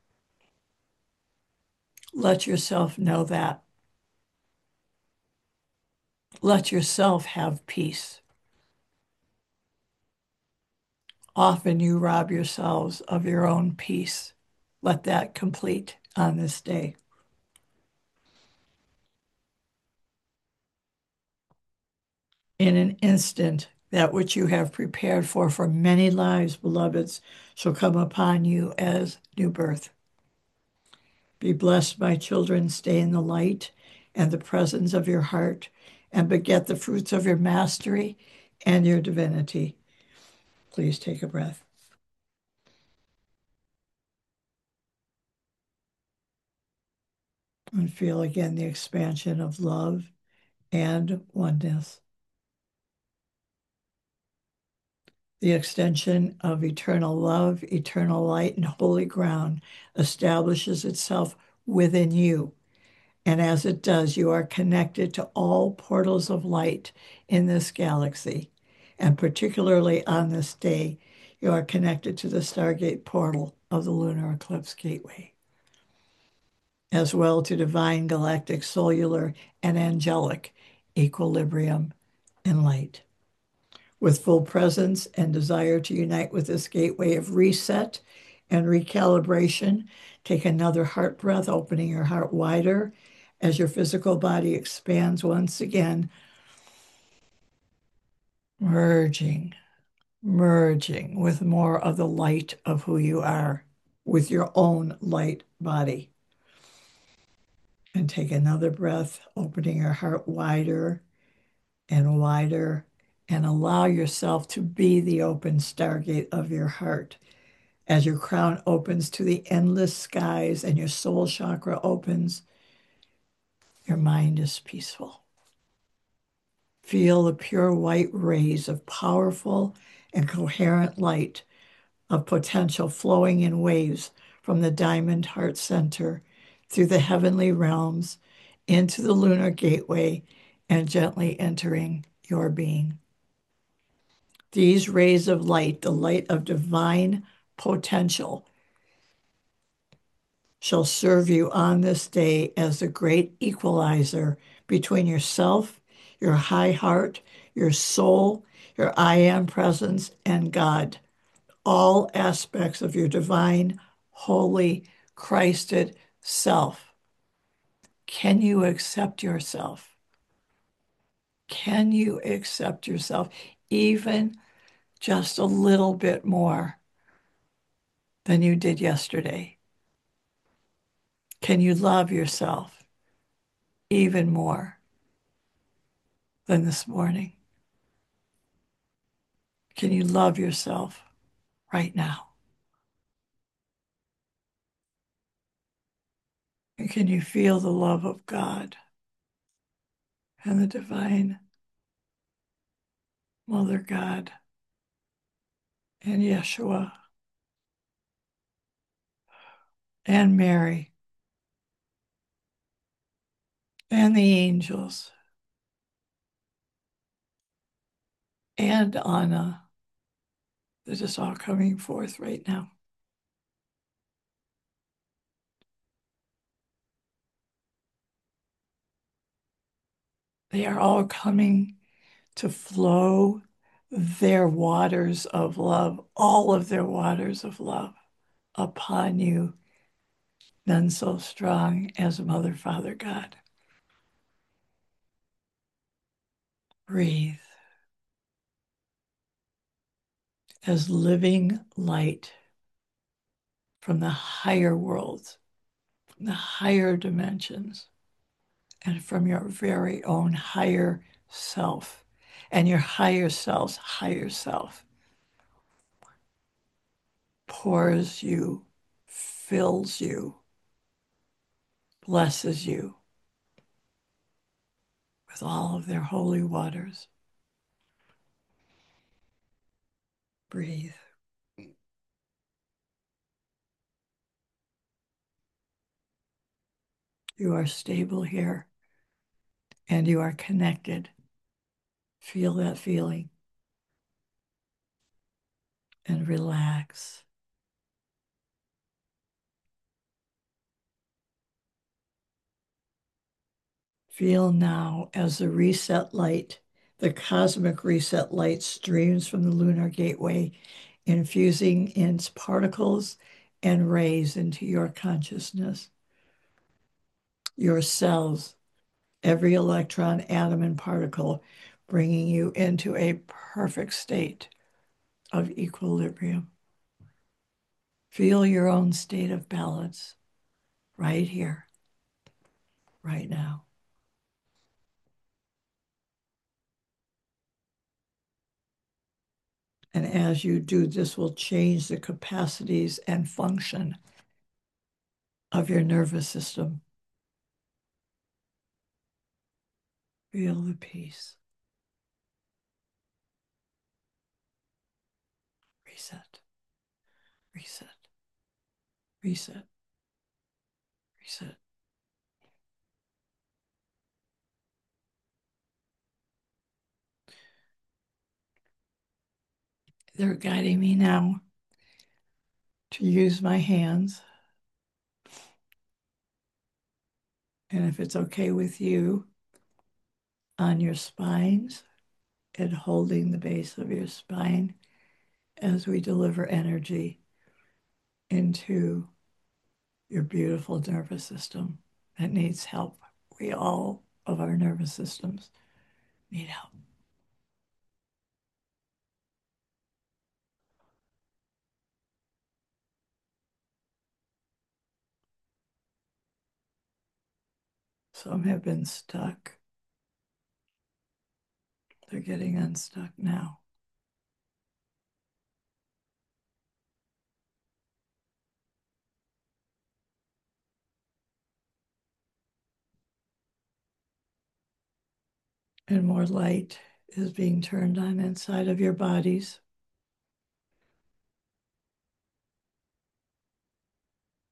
Let yourself know that. Let yourself have peace. Often you rob yourselves of your own peace. Let that complete on this day. In an instant, that which you have prepared for many lives, beloveds, shall come upon you as new birth. Be blessed, my children. Stay in the light and the presence of your heart and beget the fruits of your mastery and your divinity. Please take a breath. And feel again the expansion of love and oneness. The extension of eternal love, eternal light, and holy ground establishes itself within you. And as it does, you are connected to all portals of light in this galaxy. And particularly on this day, you are connected to the Stargate portal of the Lunar Eclipse Gateway, as well to divine, galactic, solar, and angelic equilibrium and light. With full presence and desire to unite with this gateway of reset and recalibration, take another heart breath, opening your heart wider as your physical body expands once again, merging with more of the light of who you are, with your own light body. And take another breath, opening your heart wider and wider, and allow yourself to be the open stargate of your heart. As your crown opens to the endless skies and your soul chakra opens, your mind is peaceful. Feel the pure white rays of powerful and coherent light of potential flowing in waves from the diamond heart center through the heavenly realms into the lunar gateway and gently entering your being. These rays of light, the light of divine potential, shall serve you on this day as the great equalizer between yourself, your high heart, your soul, your I am presence, and God, all aspects of your divine, holy, Christed self. Can you accept yourself? Can you accept yourself even just a little bit more than you did yesterday? Can you love yourself even more than this morning? Can you love yourself right now? And can you feel the love of God and the divine Mother God and Yeshua and Mary and the angels and Anna that is all coming forth right now? They are all coming to flow their waters of love, all of their waters of love upon you, none so strong as Mother, Father, God. Breathe as living light from the higher worlds, from the higher dimensions, and from your very own higher self and your higher self's higher self pours you, fills you, blesses you with all of their holy waters. Breathe. You are stable here and you are connected. Feel that feeling and relax. Feel now as the reset light, the cosmic reset light streams from the lunar gateway, infusing its particles and rays into your consciousness, your cells, every electron, atom, and particle, bringing you into a perfect state of equilibrium. Feel your own state of balance right here, right now. And as you do, this will change the capacities and function of your nervous system. Feel the peace. Reset, reset, reset, reset. They're guiding me now to use my hands. And if it's okay with you, on your spines and holding the base of your spine as we deliver energy into your beautiful nervous system that needs help. We all of our nervous systems need help. Some have been stuck. They're getting unstuck now. And more light is being turned on inside of your bodies.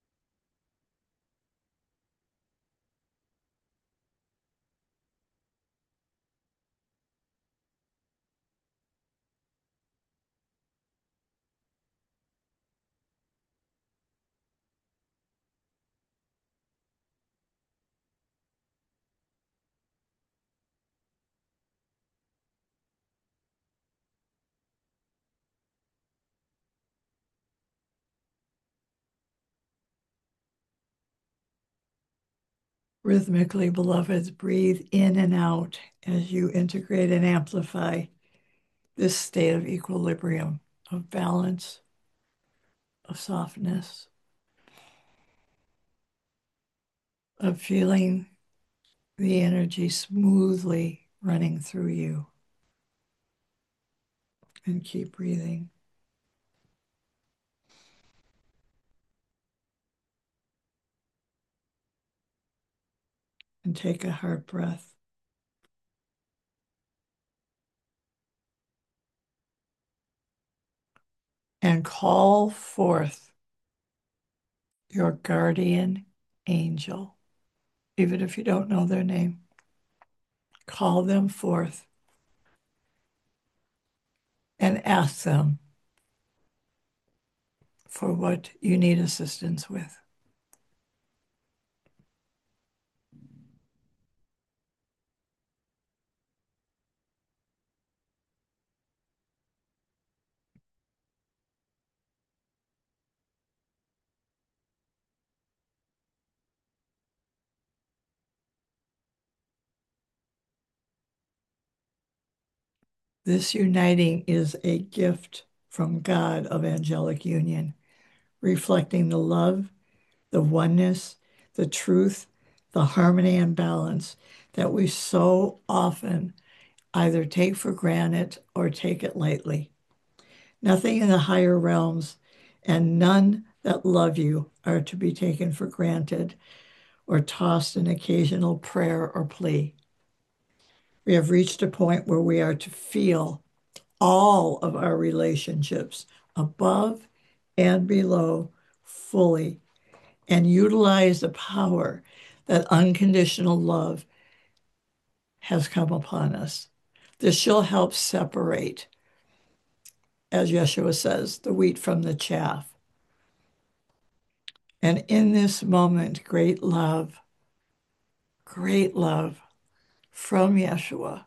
Rhythmically, beloveds, breathe in and out as you integrate and amplify this state of equilibrium, of balance, of softness, of feeling the energy smoothly running through you. And keep breathing. And take a hard breath. And call forth your guardian angel, even if you don't know their name. Call them forth and ask them for what you need assistance with. This uniting is a gift from God of angelic union, reflecting the love, the oneness, the truth, the harmony and balance that we so often either take for granted or take it lightly. Nothing in the higher realms and none that love you are to be taken for granted or tossed an occasional prayer or plea. We have reached a point where we are to feel all of our relationships above and below fully and utilize the power that unconditional love has come upon us. This shall help separate, as Yeshua says, the wheat from the chaff. And in this moment, great love from Yeshua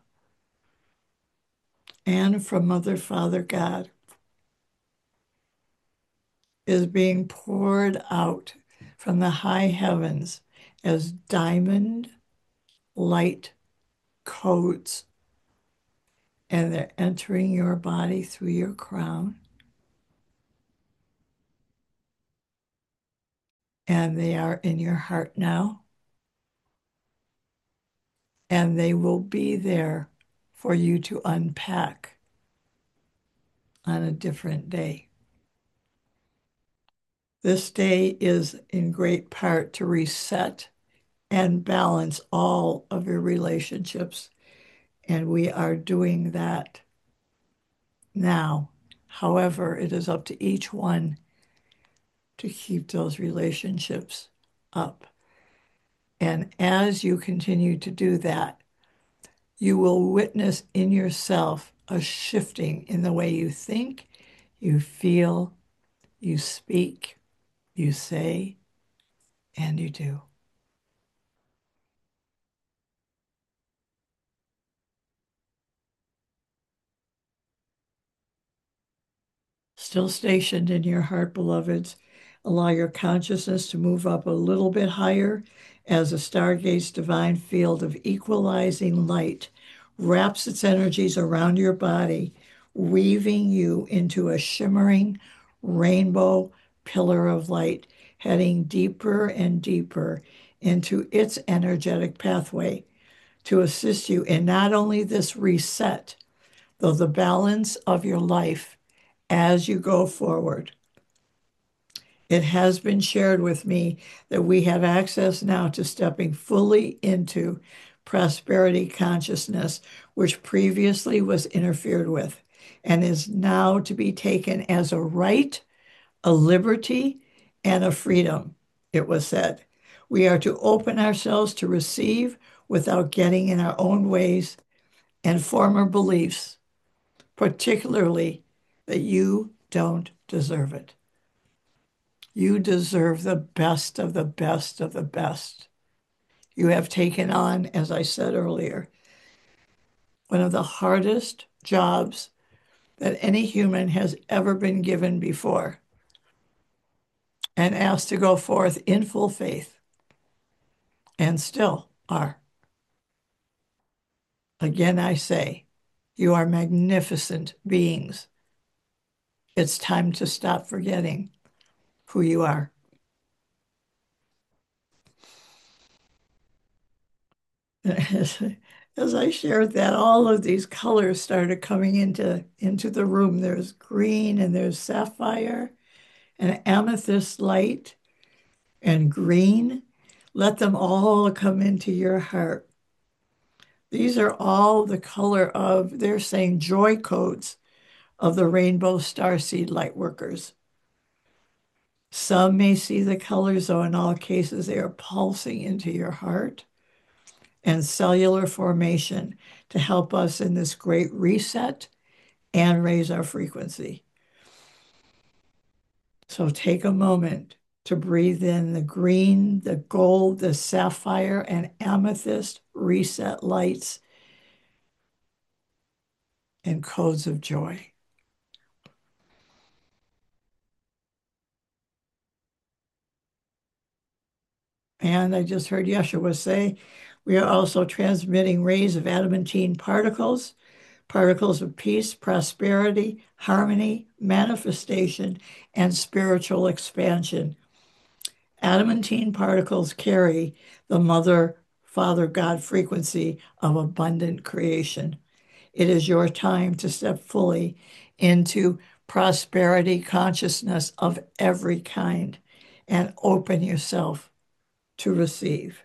and from Mother, Father, God is being poured out from the high heavens as diamond light codes, and they're entering your body through your crown, and they are in your heart now, and they will be there for you to unpack on a different day. This day is in great part to reset and balance all of your relationships, and we are doing that now. However, it is up to each one to keep those relationships up. And as you continue to do that, you will witness in yourself a shifting in the way you think, you feel, you speak, you say, and you do. Still stationed in your heart, beloveds, allow your consciousness to move up a little bit higher as the Stargate's divine field of equalizing light wraps its energies around your body, weaving you into a shimmering rainbow pillar of light, heading deeper and deeper into its energetic pathway to assist you in not only this reset, though the balance of your life as you go forward. It has been shared with me that we have access now to stepping fully into prosperity consciousness, which previously was interfered with and is now to be taken as a right, a liberty, and a freedom, it was said. We are to open ourselves to receive without getting in our own ways and former beliefs, particularly that you don't deserve it. You deserve the best of the best of the best. You have taken on, as I said earlier, one of the hardest jobs that any human has ever been given before, and asked to go forth in full faith and still are. Again, I say, you are magnificent beings. It's time to stop forgetting who you are. As I shared that, all of these colors started coming into the room. There's green and there's sapphire and amethyst light and green. Let them all come into your heart. These are all the color of, they're saying joy codes of the rainbow starseed light workers. Some may see the colors, though in all cases they are pulsing into your heart and cellular formation to help us in this great reset and raise our frequency. So take a moment to breathe in the green, the gold, the sapphire, and amethyst reset lights and codes of joy. And I just heard Yeshua say, we are also transmitting rays of adamantine particles, particles of peace, prosperity, harmony, manifestation, and spiritual expansion. Adamantine particles carry the Mother, Father, God frequency of abundant creation. It is your time to step fully into prosperity consciousness of every kind and open yourself to receive.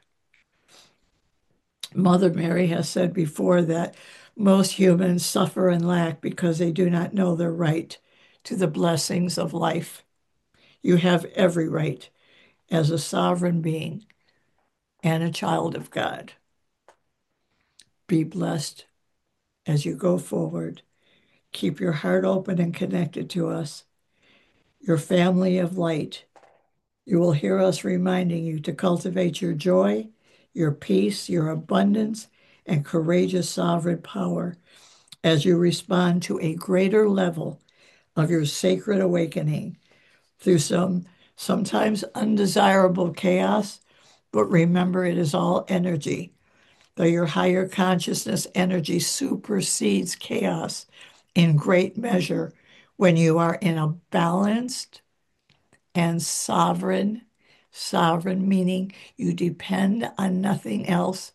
Mother Mary has said before that most humans suffer and lack because they do not know their right to the blessings of life. You have every right as a sovereign being and a child of God. Be blessed as you go forward. Keep your heart open and connected to us, your family of light. You will hear us reminding you to cultivate your joy, your peace, your abundance, and courageous sovereign power as you respond to a greater level of your sacred awakening through sometimes undesirable chaos, but remember it is all energy. Though your higher consciousness energy supersedes chaos in great measure when you are in a balanced and sovereign meaning you depend on nothing else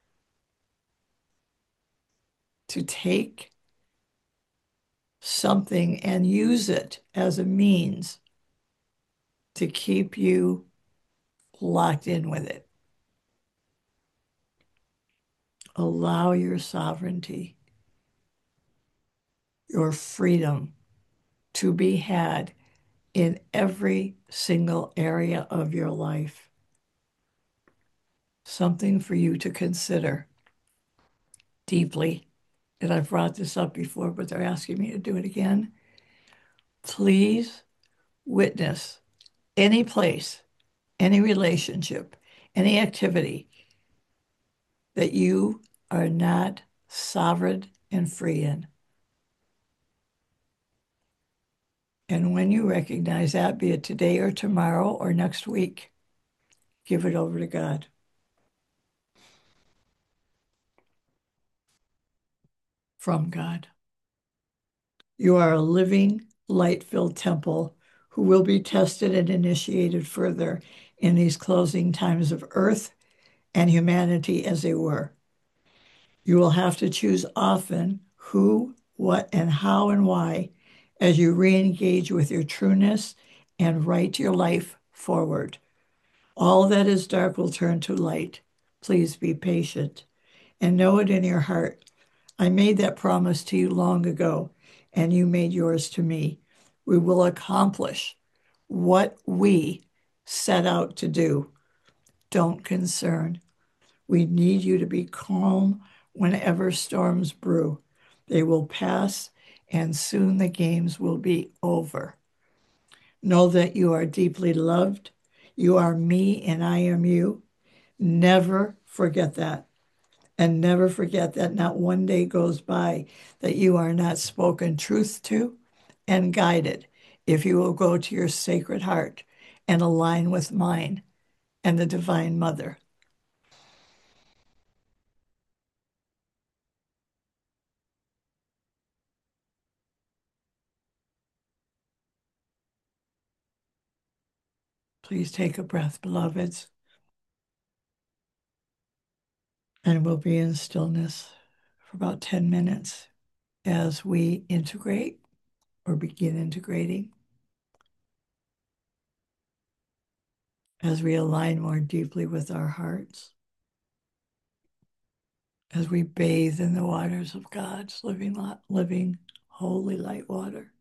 to take something and use it as a means to keep you locked in with it. Allow your sovereignty, your freedom to be had in every single area of your life. Something for you to consider deeply. And I've brought this up before, but they're asking me to do it again. Please witness any place, any relationship, any activity that you are not sovereign and free in. And when you recognize that, be it today or tomorrow or next week, give it over to God. From God. You are a living, light-filled temple who will be tested and initiated further in these closing times of earth and humanity as they were. You will have to choose often who, what, and how and why as you re-engage with your trueness and write your life forward. All that is dark will turn to light. Please be patient and know it in your heart. I made that promise to you long ago, and you made yours to me. We will accomplish what we set out to do. Don't concern. We need you to be calm whenever storms brew. They will pass, and soon the games will be over. Know that you are deeply loved. You are me, and I am you. Never forget that. And never forget that not one day goes by that you are not spoken truth to and guided if you will go to your sacred heart and align with mine and the Divine Mother. Please take a breath, beloveds, and we'll be in stillness for about 10 minutes as we integrate or begin integrating, as we align more deeply with our hearts, as we bathe in the waters of God's living, holy light water.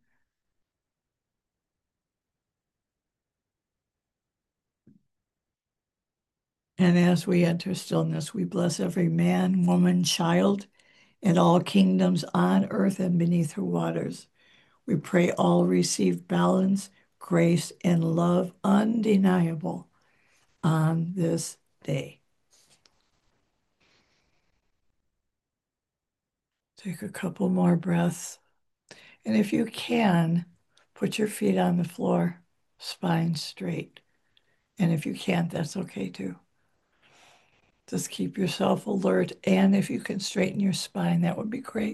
And as we enter stillness, we bless every man, woman, child, and all kingdoms on earth and beneath her waters. We pray all receive balance, grace, and love undeniable on this day. Take a couple more breaths. And if you can, put your feet on the floor, spine straight. And if you can't, that's okay too. Just keep yourself alert. And if you can straighten your spine, that would be great.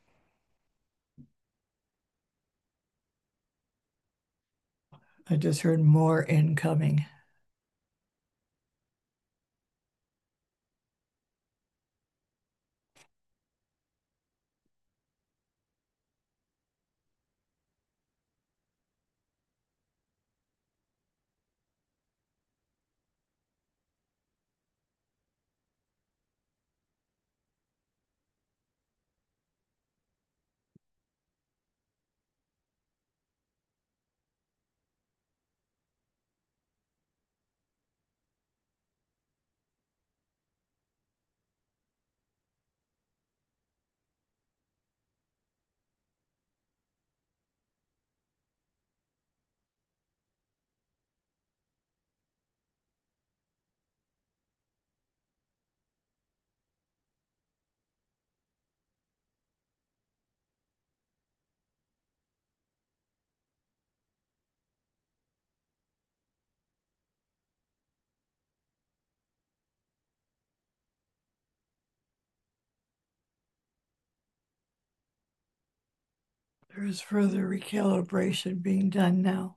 I just heard more incoming. There is further recalibration being done now.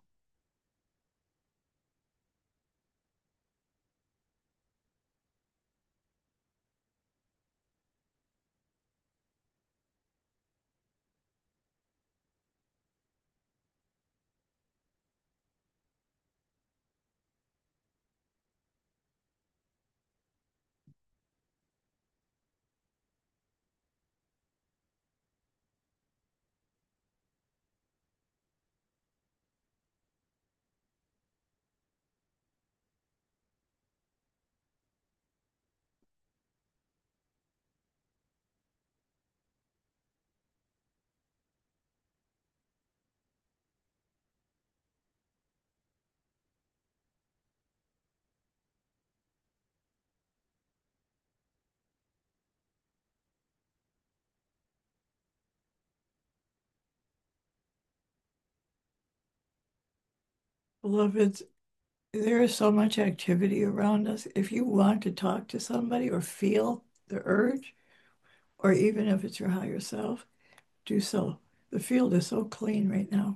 Beloveds, there is so much activity around us. If you want to talk to somebody or feel the urge, or even if it's your higher self, do so. The field is so clean right now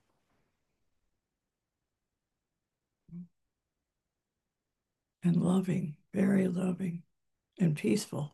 and loving, very loving and peaceful.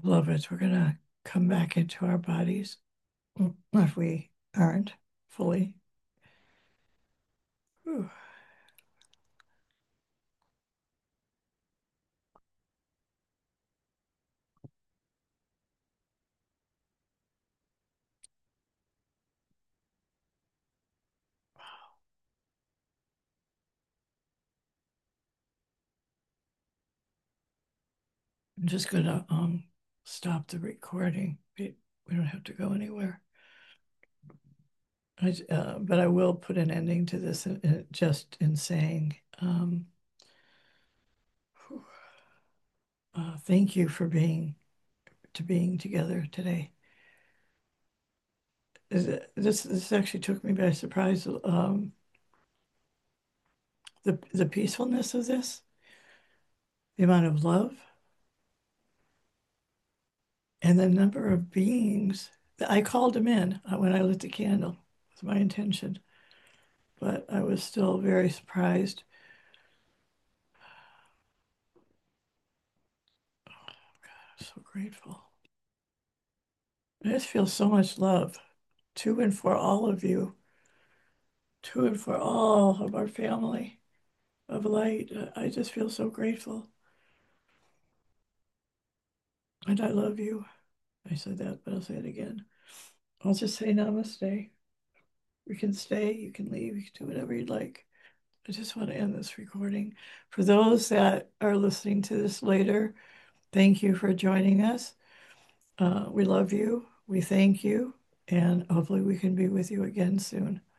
Love it. We're gonna come back into our bodies if we aren't fully. Whew. I'm just gonna stop the recording. We don't have to go anywhere. But I will put an ending to this just in saying thank you for being together today. This actually took me by surprise. The peacefulness of this, the amount of love, and the number of beings. I called them in when I lit the candle. It was my intention, but I was still very surprised. I'm so grateful. I just feel so much love to and for all of you, to and for all of our family of light. I just feel so grateful. And I love you. I said that, but I'll say it again. I'll just say namaste. You can stay, you can leave, you can do whatever you'd like. I just want to end this recording. For those that are listening to this later, thank you for joining us. We love you. We thank you. And hopefully we can be with you again soon.